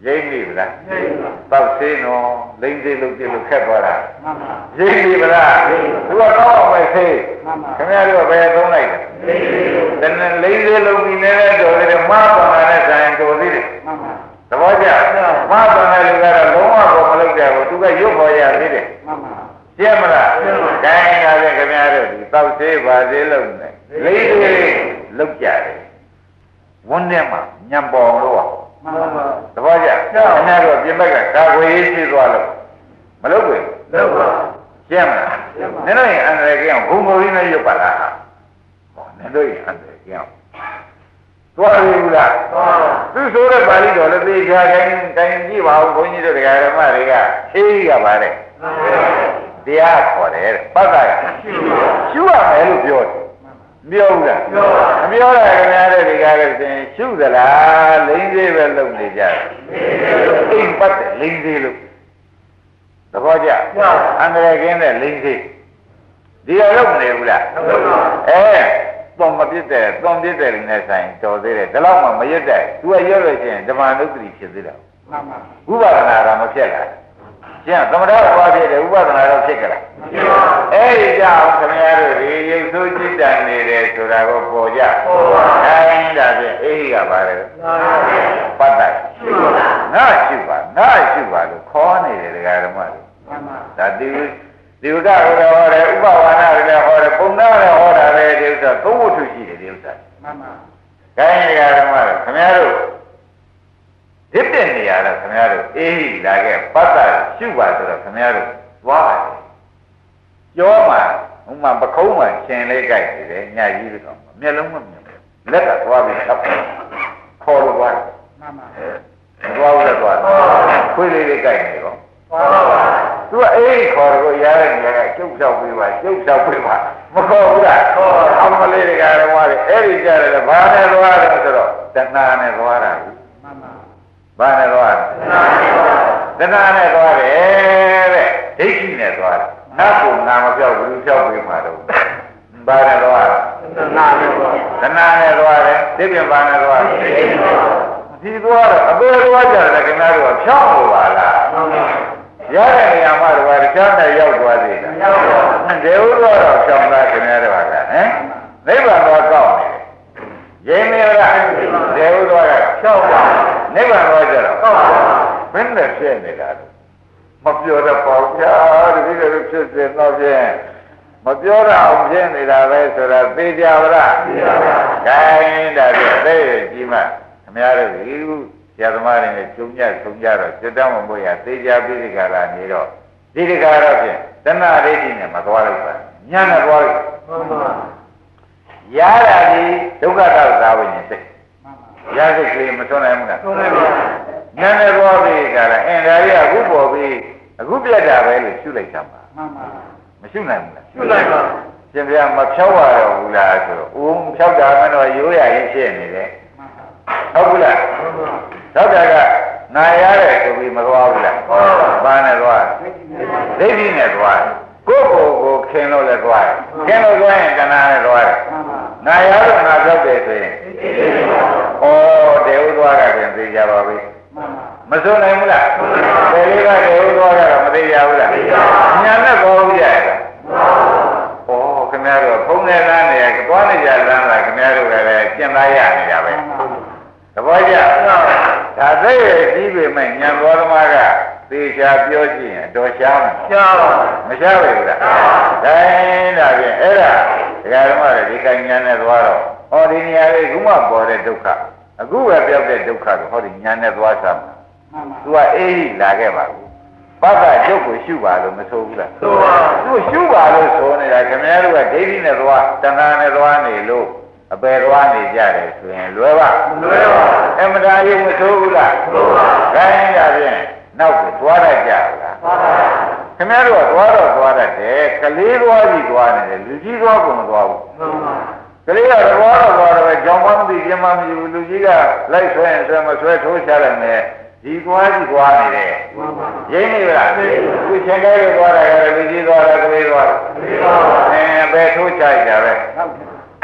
ရင်းပြီလားတောက်သေးနော်လိမ့်သေးလို့ပြလို့ခက်သွားတာရင်းပြီလားသူကတော့ပဲသေးခင်ဗျားတို့ဘယ်သုံးလိုက်လဲတဏ္ဍလိမ့်သေးလို့ပြီးနေတဲ့တော်တယ်မပါတာနဲ့ဆိုင်တော်သေးတယ်သဘောကျမပါတဲ့လူကတော့လုံးဝကိုမလုပ်ကြဘူးသူကရုပ်ပေါ်ရသေးတယ်ရှင်းမလားခိုင်းတာလေခင်ဗျားတို့ဒီတောက်သေးပါသေးလို့နဲ့လိမ့်သေးလောက်ကြတယ်ဝန်းထဲမှာညံပေါ်လို့อ่ะမှန်ပါပါသဘောကျခင်ဗျားတို့ပြင်ဘက်ကကာဝေးရှိသွားလို့မလုပ်ဘူးလုပ်ပါရှင်းမလားနင်တို့ရင်အန္တရာယ်ကြောင့်ဘုံဘုံကြီးနဲ့ရုပ်ပါလားဟောနင်တို့ရင်အန္တရာယ်ကြောင့်သွားရဘူးလားသူဆိုတဲ့ပါဠိတော်လည်းသိချာတိုင်းတိုင်းကြည့်ပါဦးဘုန်းကြီးတို့တရားဓမ္မတွေကအေးကပါတဲ့တရားခေါ်တယ်ပတ်တာကရှုရမယ်လို့ပြောတယ်ပြောဘူးလားပြောပါမပြောရခင်ဗျားတို့ဒီကားလို့ဆိုရင်ရှုသလားလိမ့်သေးပဲလုပ်နေကြတယ်အိမ်ပတ်တယ်လိမ့်သေးလို့သဘောကျအန္တရာယ်ကင်းတဲ့လိမ့်သေးဒီတော့လုပ်နေဘူးလားလုပ်ပါအဲသွန်မပြစ်တဲ့သွန်ပြစ်တဲ့လူနဲ့ဆိုင်တော်သေးတယ်ဒါတော့မှမရွတ်တဲ့သူကရွတ်လို့ရှိရင်ဓမ္မနုပ္ပတိဖြစ်သေးတယ်မှန်ပါဥပဒနာကမဖြစ်လာကျန်သမထဘာဖြစ်တယ်ဥပဒနာတော့ဖြစ်ကြလားဖြစ်ပါအဲ့ဒီကြောင့်ခင်ဗျားတို့ဒီရုပ်ဆိုးจิตတန်နေတယ်ဆိုတာကိုပေါ်ကြပေါ်ပါအဲဒါဖြင့်အေးကပါလေပတ်တယ်ရှိပါငါရှိပါငါရှိပါလို့ခေါ်နေတယ်ဒကာဓမ္မတွေမှန်ပါဒါတိဒီဥဒ္ဒဟောတယ်ဥပဝါဒလည်းဟောတယ်ပုံနာလည်းဟောတာပဲဒီဥစ္စာသုံးဝတ္ထုရှိတယ်ဒီဥစ္စာမှန်ပါခိုင်းဒကာဓမ္မတွေခင်ဗျားတို့ဒီပြည့်နေရတော့ခင်ဗျားတို့အေးလာခဲ့ပတ်တာရှုပါဆိုတော့ခင်ဗျားတို့သွားပါတယ်ကြောမှာဥမာပခုံးမှာရှင်လေးကြိုက်နေတယ်ညကြီးတော့မျက်လုံးမမြင်ဘူးလက်ကသွားပြီးတောက်ခေါ်လို့သွားမှန်ပါသွားလို့သွားခွေးလေးလေးကြိုက်နေတော့သွားပါသူကအေးခေါ်တော့ရတဲ့နေရာကကျုပ်လျှောက်ပြီးပါကျုပ်လျှောက်ပြီးပါမခေါ်ဘူးလားခေါ်အမလေးတွေကလည်းသွားတယ်အဲ့ဒီကြတယ်ဘာနဲ့သွားတယ်ဆိုတော့တဏှာနဲ့သွားတာမှန်ပါဘာနဲ့သွားတဏှာနဲ့သွားတယ်တဲ့ဒိဋ္ဌိနဲ့သွားတယ်နတ်ကငါမပြောက်ဘူးပြောက်ပြီးမှတော့ဘာနဲ့သွားတဏှာနဲ့သွားတဏှာနဲ့သွားတယ်ဒီပြင်ဘာနဲ့သွားဒီသွားတော့အပေသွားကြတယ်ခင်ဗျားတို့ဖြောင်းလို့ပါလားရတဲ့နေရာမှာတော့တခြားနဲ့ရောက်သွားသေးတယ်ရောက်ပါဒေဝသွားတော့ဖြောင်းတာခင်ဗျားတို့ကဟမ်နိဗ္ဗာန်တော့ကောက်နေတယ်ရင်းနေလားဒေဝသွားကဖြောင်းပါနိဗ္ဗာန်တော့ကြတော့ကောက်ပါဘယ်နဲ့ဖြစ်နေတာလဲမပြောတော့ပေါ့ဗျာတပည့်တော်ဖြစ်စေတော့ဖြင့်မပြောတော့အောင်ဖြစ်နေတာပဲဆိုတာသိကြပါလားသိပါပါခိုင်းတာပြသိကြီးမှခင်ဗျားတို့ဒီဆရာသမားတွေနဲ့ကျုံညက်ဆုံကြတော့စိတ်တောင်းမမို့ရသိကြပြီးဒီကရာနေတော့ဒီဒီကရာဖြင့်တဏှာဒိဋ္ဌိနဲ့မသွားလိုက်ပါညာနဲ့သွားလိုက်မှန်ပါရတာဒီဒုက္ခတောက်သာဝိညာဉ်စိတ်ရစိတ်ကလေးမထွန်းနိုင်ဘူးလားထွန်းနိုင်ပါညာနဲ့သွားပြီးကြတာအင်းဒါကြီးအခုပေါ်ပြီးအခုပြတ်တာပဲလို့ရှုလိုက်တာပါမှန်ပါမရှုနိုင်ဘူးလားရှုနိုင်ပါရှင်ဗျာမဖြောက်ရတော့ဘူးလားဆိုတော့ဦးဖြောက်တာမတော့ရိုးရရင်ဖြစ်နေတယ်ဟုတ်ဘူးလားဟုတ်တာကနာရတယ်ဆိုပြီးမသွားဘူးလားဘာနဲ့သွားဒိဋ္ဌိနဲ့သွားကိုယ့်ကိုယ်ကိုခင်လို့လည်းသွားတယ်ခင်လို့သွားရင်ကနာနဲ့သွားတယ်နာရတော့နာဖြောက်တယ်ဆိုရင်ဩတေဥသွားကပြန်သိကြပါပြီမစိုးနိုင်ဘူးလားဘယ်လေးကတေဥသွားကတော့မသိကြဘူးလားညာနဲ့ပေါ်ဘူးရလားဩခင်ဗျားတို့ဖုံးနေလမ်းနေရသွားနေကြလမ်းလားခင်ဗျားတို့ကလည်းကျင့်သားရနေတာပဲသဘောကျဒါသိရပြီးပြီမဲ့ညံတော်သမားကသေချာပြောကြည့်ရင်တော်ရှားမှာရှားပါမရှားပါဘူးလားဒါရင်ဒါဖြင့်အဲ့ဒါဒကာဓမ္မတွေဒီကညံနဲ့သွားတော့ဟောဒီနေရာလေးခုမှပေါ်တဲ့ဒုက္ခအခုပဲပြောက်တဲ့ဒုက္ခကိုဟောဒီညံနဲ့သွားစားမှာသူကအေးလာခဲ့ပါဘူးပတ်ကကျုပ်ကိုရှုပါလို့မဆိုဘူးလားဆိုပါသူရှုပါလို့ဆိုနေတာခင်ဗျားတို့ကဒိဋ္ဌိနဲ့သွားတဏှာနဲ့သွားနေလို့အပေသွားနေကြတယ်ဆိုရင်လွယ်ပါလွယ်ပါအမှန်တရားကြီးမဆိုးဘူးလားဆိုပါခိုင်းရဖြင့်နောက်ကိုသွားတတ်ကြလားသွားပါခင်ဗျားတို့ကသွားတော့သွားတတ်တယ်ကလေးသွားကြီးသွားနေတယ်လူကြီးသွားကုန်မသွားဘူးမှန်ပါကလေးကတော့သွားတော့သွားတော့ကြောင်မမသိပြမမရှိဘူးလူကြီးကလိုက်ဆွဲရင်ဆွဲမဆွဲထိုးချလိုက်မယ်ဒီသွားကြီးသွားနေတယ်မှန်ပါရင်းနေလားသူချင်းကလေးသွားတာကလူကြီးသွားတာကလေးသွားအဲဘယ်ထိုးချလိုက်တာပဲ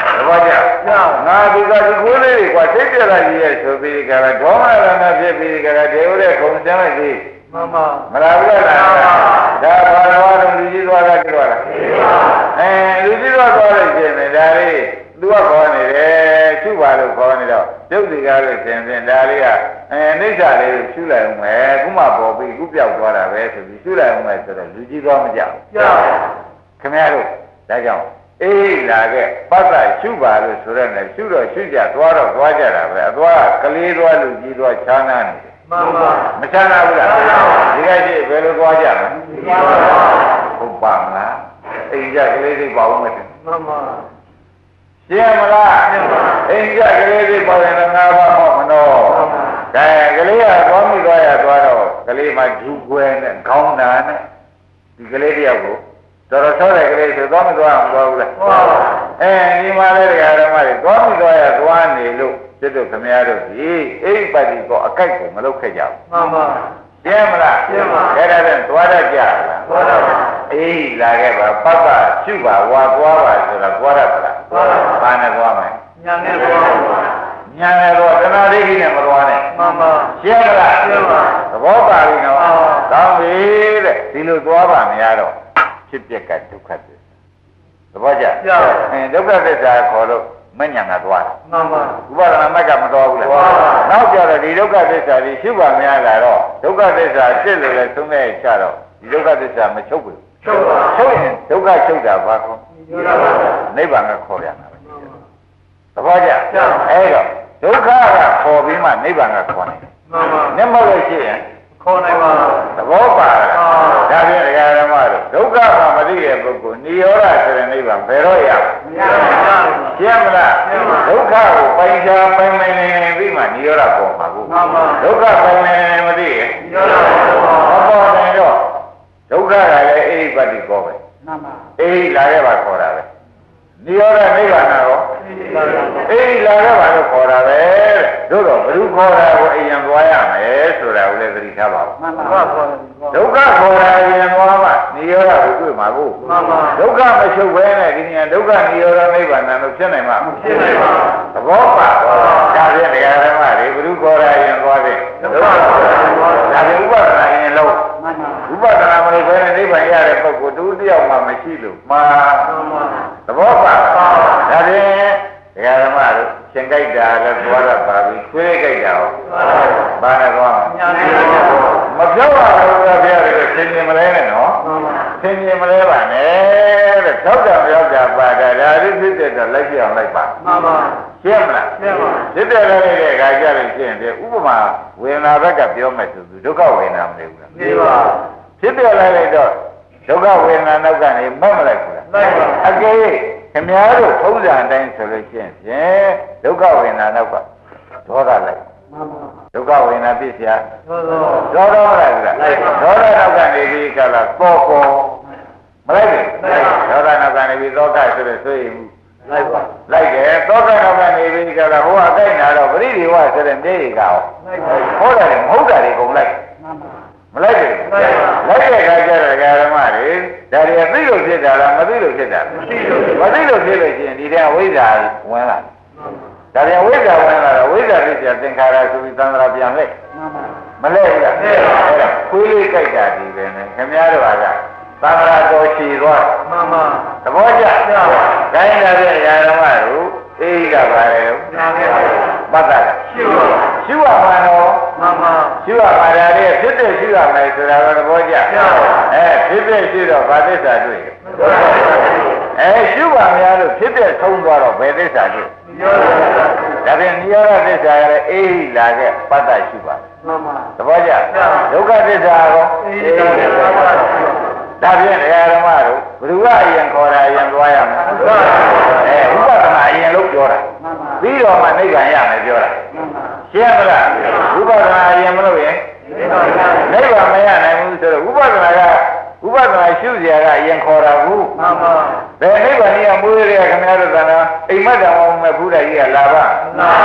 ဘာကြငါဒီကဒီကိုလေးတွေကစိတ်ပြလာကြီးရဲ့ဆိုပြီးကြတာဒေါမနရဏဖြစ်ပြီးကြတာဒေဝတဲ့ခုံစမ်းလိုက်သေးမှန်ပါမလားဘူးလားဒါဘာလို့တော့လူကြီးသွားတာကြည့်ပါလားအဲလူကြီးသွားသွားလို့ရှင်တယ်ဒါလေးသူကခေါ်နေတယ်ရှုပါလို့ခေါ်နေတော့ဒုက္ခကလို့ရှင်ရှင်ဒါလေးကအဲအိဋ္ဌာလေးကိုရှုလိုက်အောင်မယ်ခုမှပေါ်ပြီးခုပြောက်သွားတာပဲဆိုပြီးရှုလိုက်အောင်မယ်ဆိုတော့လူကြီးသွားမကြောက်ကြောက်ခင်ဗျားတို့ဒါကြောင့်အေးလာခဲ့ပတ်သက်ရှုပါလို့ဆိုရဲနဲ့ရှုတော့ရှုကြသွားတော့သွားကြတာပဲအသွားကလေးသွားလူကြီးသွားချားနာနေတယ်မှန်ပါမချားနာဘူးလားဒီကရှိဘယ်လိုသွားကြမလဲဟုတ်ပါမလားအိမ်ကြကလေးတွေပေါ့မယ်မှန်ပါရှင်းမလားအိမ်ကြကလေးတွေပေါ့ရင်ငါးပါးပေါ့မနော်ဒါကလေးကသွားမိသွားရသွားတော့ကလေးမှဂျူကွယ်နဲ့ခေါင်းနာနဲ့ဒီကလေးတယောက်ကိုတော်တော်ဆောတဲ့ကလေးဆိုသွားမသွားအောင်သွားဘူးလားအဲဒီမှာလည်းတရားဓမ္မတွေသွားမသွားရသွားနေလို့စစ်တို့ခမရတို့ဒီအိပတိကောအကြိုက်ကိုမလုပ်ခဲ့ကြဘူးမှန်ပါရှင်းမလားရှင်းပါအဲ့ဒါနဲ့သွားတတ်ကြလားသွားတော့အေးလာခဲ့ပါပပ္ပရှုပါဝါသွားပါဆိုတာသွားတတ်ပါလားသွားပါဘာနဲ့သွားမလဲညာနဲ့သွားပါညာနဲ့တော့တဏှာဒိဋ္ဌိနဲ့မသွားနဲ့မှန်ပါရှင်းမလားရှင်းပါသဘောပါပြီနော်ကောင်းပြီတဲ့ဒီလိုသွားပါမရတော့ဖြစ်ပြက်ကဒုက္ခသစ္စာသဘောကျအဲဒုက္ခသစ္စာခေါ်လို့မညံကသွားတာမှန်ပါဥပါဒနာမက်ကမတော်ဘူးလားနောက်ကြတော့ဒီဒုက္ခသစ္စာကြီးရှုပါများလာတော့ဒုက္ခသစ္စာဖြစ်လို့လဲသုံးတဲ့ချတော့ဒီဒုက္ခသစ္စာမချုပ်ဘူးချုပ်ပါချုပ်ရင်ဒုက္ခချုပ်တာဘာခေါ်နိဗ္ဗာန်ကခေါ်ပြန်တာပဲသဘောကျအဲတော့ဒုက္ခကခေါ်ပြီးမှနိဗ္ဗာန်ကခေါ်နိုင်တယ်မှန်ပါမျက်မှောက်လို့ရှိရင်ခေါ်နိုင်ပါသဘောပါလားဒါဖြင့်ဒကာဓမ္မတို့ဒုက္ခမှမသိတဲ့ပုဂ္ဂိုလ်နိရောဓဆိုတဲ့နိဗ္ဗာန်ဘယ်တော့ရမရပါဘူးရှင်းမလားဒုက္ခကိုပိုင်ချာပိုင်မနေပြီးမှနိရောဓပေါ်မှာကိုဒုက္ခပိုင်မနေမသိရင်နိရောဓပေါ်မှာမပေါ်နိုင်တော့ဒုက္ခကလည်းအိပတိကောပဲမှန်ပါအိလာခဲ့ပါခေါ်တာပဲနိရောဓနိဗ္ဗာန်ရောအိလာခဲ့ပါလို့ခေါ်တာပဲတို့တော့ဘယ်သူခေါ်တာကိုအရင်သွားရမယ်ဆိုတာကိုလည်းသတိထားပါဦးမှန်ပါဒုက္ခခေါ်တာအရင်သွားမှနိရောဓကိုတွေ့မှာကိုမှန်ပါဒုက္ခမချုပ်ဘဲနဲ့ဒီနေ့ဒုက္ခနိရောဓနိဗ္ဗာန်လို့ဖြစ်နိုင်မှာမဖြစ်နိုင်ပါဘူးသဘောပါဒါဖြင့်တရားဓမ္မတွေဘယ်သူခေါ်တာအရင်သွားတယ်ဒုက္ခခေါ်တာဒါဖြင့်ဥပဒနာအရင်လို့ဥပဒနာမလို့ဘယ်နဲ့နိဗ္ဗာန်ရတဲ့ပုဂ္ဂိုလ်တူတယောက်မှမရှိလို့မှာသဘောပါဒါဖြင့်တရားဓမ္မတို့ရှင်ကြိုက်တာလည်းသွားရပါပြီခွေးကြိုက်တာရောဘာနဲ့သွားမပြောပါဘူးဗျာဗျာတို့သင်မြင်မလဲနဲ့နော်သင်မြင်မလဲပါနဲ့တဲ့သောက်တာပြောကြပါတာဒါရစ်ဖြစ်တဲ့တော့လိုက်ပြအောင်လိုက်ပါမှန်ပါရှင်းမလားရှင်းပါဖြစ်တဲ့လည်းတဲ့ခါကြလို့ရှင်းတယ်ဥပမာဝေဒနာဘက်ကပြောမယ်ဆိုသူဒုက္ခဝေဒနာမနေဘူးလားနေပါဖြစ်တဲ့လည်းတော့ဒုက္ခဝေဒနာနောက်ကနေမတ်မလိုက်ဘူးလားလိုက်ပါအကယ်၍ခင်ဗျားတို့ထုံးစံအတိုင်းဆိုလို့ရှိရင်ဒုက္ခဝေဒနာနောက်ကဒေါသလိုက်မှန်ပါဒုက္ခဝေဒနာပြည့်စရာဒေါသဒေါသမလိုက်ဘူးလားဒေါသနောက်ကနေပြီးကလာပေါ်ပေါ်မလိုက်ဘူးဒေါသနောက်ကနေပြီးသောကဆိုတဲ့ဆိုရင်လိုက်ပါလိုက်တယ်သောကနောက်ကနေပြီးကလာဟိုအကိုက်နာတော့ပရိဒီဝဆိုတဲ့နေတွေကဟောဟုတ်တယ်မဟုတ်တာတွေကုန်လိုက်မှန်ပါမလိုက်ဘူးလိုက်တဲ့အခါကျတော့ဓမ္မတွေဒါတွေသိလို့ဖြစ်တာလားမသိလို့ဖြစ်တာလားမသိလို့ဖြစ်လို့ရှိရင်ဒီတဲ့ဝိဇ္ဇာဝင်လာဒါပြန်ဝိဇ္ဇာဝင်လာတော့ဝိဇ္ဇာဖြစ်တဲ့သင်္ခါရဆိုပြီးသံဃာပြန်လိုက်မလဲဘူးလားအဲ့ဒါခွေးလေးကြိုက်တာဒီပဲနဲ့ခင်ဗျားတို့ကသံဃာတော်ရှိသွားမှန်ပါသဘောကျခိုင်းတာတဲ့ဓမ္မတို့အေးကပါလေပတ်တာရှိပါရှိပါမှာတော့မှန်ပါရှိပါမှာဒါလေးဖြစ်တဲ့ရှိရမယ်ဆိုတာတော့သဘောကျအဲဖြစ်တဲ့ရှိတော့ဗာသစ္စာတွေ့အဲရှိပါများလို့ဖြစ်တဲ့ဆုံးသွားတော့ဘယ်သစ္စာတွေ့ဒါပြန်နိရောဓသစ္စာရတဲ့အေးလာခဲ့ပတ်တာရှိပါမှန်ပါသဘောကျဒုက္ခသစ္စာရောအေးဒါဖြင့်တရားဓမ္မတို့ဘ누구ကအရင်ခေါ်တာအရင်သွားရမယ်အဲဥပဒနာအရင်လို့ပြောတာပြီးတော့မှနိဗ္ဗာန်ရမယ်ပြောတာရှင်းမလားဥပဒနာအရင်မလို့ရင်နိဗ္ဗာန်မရနိုင်ဘူးဆိုတော့ဥပဒနာကဥပဒနာရှုစရာကအရင်ခေါ်တာဘူးမှန်ပါဘယ်နိဗ္ဗာန်ကြီးကမွေးရခင်ဗျားတို့ကနော်အိမ်မက်တော်အောင်မဲ့ဘုရားကြီးကလာပါအဲဒ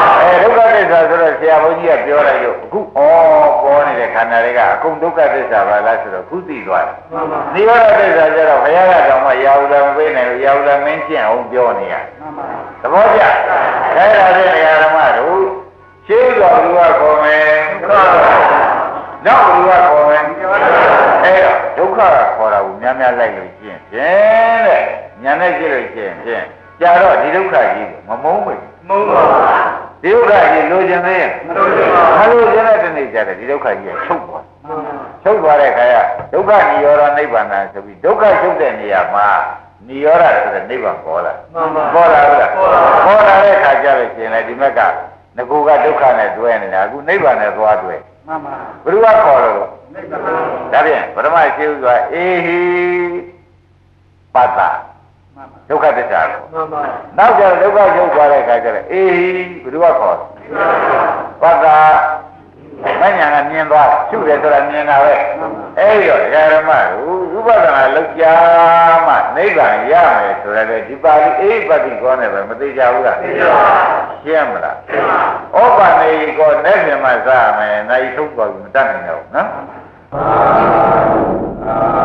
က္ခသစ္စာဆိုတော့ဆရာဘုန်းကြီးကပြောလိုက်လို့အခုဩပေါ်နေတဲ့ခန္ဓာတွေကအကုန်ဒုက္ခသစ္စာပါလားဆိုတော့ခုသိသွားတယ်နိရောဓသစ္စာကျတော့ဘုရားကတော့မှရာဟုလည်းမပေးနိုင်ဘူးရာဟုလည်းမင်းကျင့်အောင်ပြောနေရသဘောကျအဲဒါဖြင့်ဓမ္မတို့ရှင်းတော်ဘုရားခေါ်မယ်နောက်ဘုရားခေါ်မယ်အဲတော့ဒုက္ခကခေါ်တာကိုများများလိုက်လို့ကျင့်ဖြင့်တဲ့ညာနဲ့ကြည့်လို့ကျင့်ဖြင့်ကြာတော့ဒီဒုက္ခကြီးမမုန်းဘူးမုန်းပါဘူးဒီဒုက္ခကြီးလိုချင်သေးရဲ့မလိုချင်ပါဘူးမလိုချင်တဲ့တနေ့ကျတယ်ဒီဒုက္ခကြီးကချုပ်သွားချုပ်သွားတဲ့ခါကျဒုက္ခនិရောဓနိဗ္ဗာန်ဆိုပြီးဒုက္ခချုပ်တဲ့နေရာမှာនិရောဓဆိုတဲ့နိဗ္ဗာန်ပေါ်လာပေါ်လာဟုတ်လားပေါ်လာတဲ့ခါကျလို့ရှင်လေဒီမက်ကငကူကဒုက္ခနဲ့တွဲနေတာအခုနိဗ္ဗာန်နဲ့သွားတွဲမှန်ပါဘုရားခေါ်လို့နိဗ္ဗာန်ဒါဖြင့်ပထမရှိဥစွာအေဟိပတ္တဒုက္ခသစ္စာကိုမှန်ပါနောက်ကျတော့ဒုက္ခချုပ်သွားတဲ့ခါကျတော့အေဟိဘုရားခေါ်ပတ္တမညာကမြင်သွားရှုတယ်ဆိုတာမြင်တာပဲအဲ့ဒီတော့ဓမ္မတို့ဥပဒနာလောက်ကြမှနိဗ္ဗာန်ရမယ်ဆိုရတဲ့ဒီပါဠိအေဟိပတ္တိကောနဲ့ပဲမသိကြဘူးလားသိပါပါရှင်းမလားရှင်းပါဩပနေကောနဲ့ပြင်မှစမယ်နိုင်ထုတ်သွားပြီမတတ်နိုင်တော့ဘူးနော်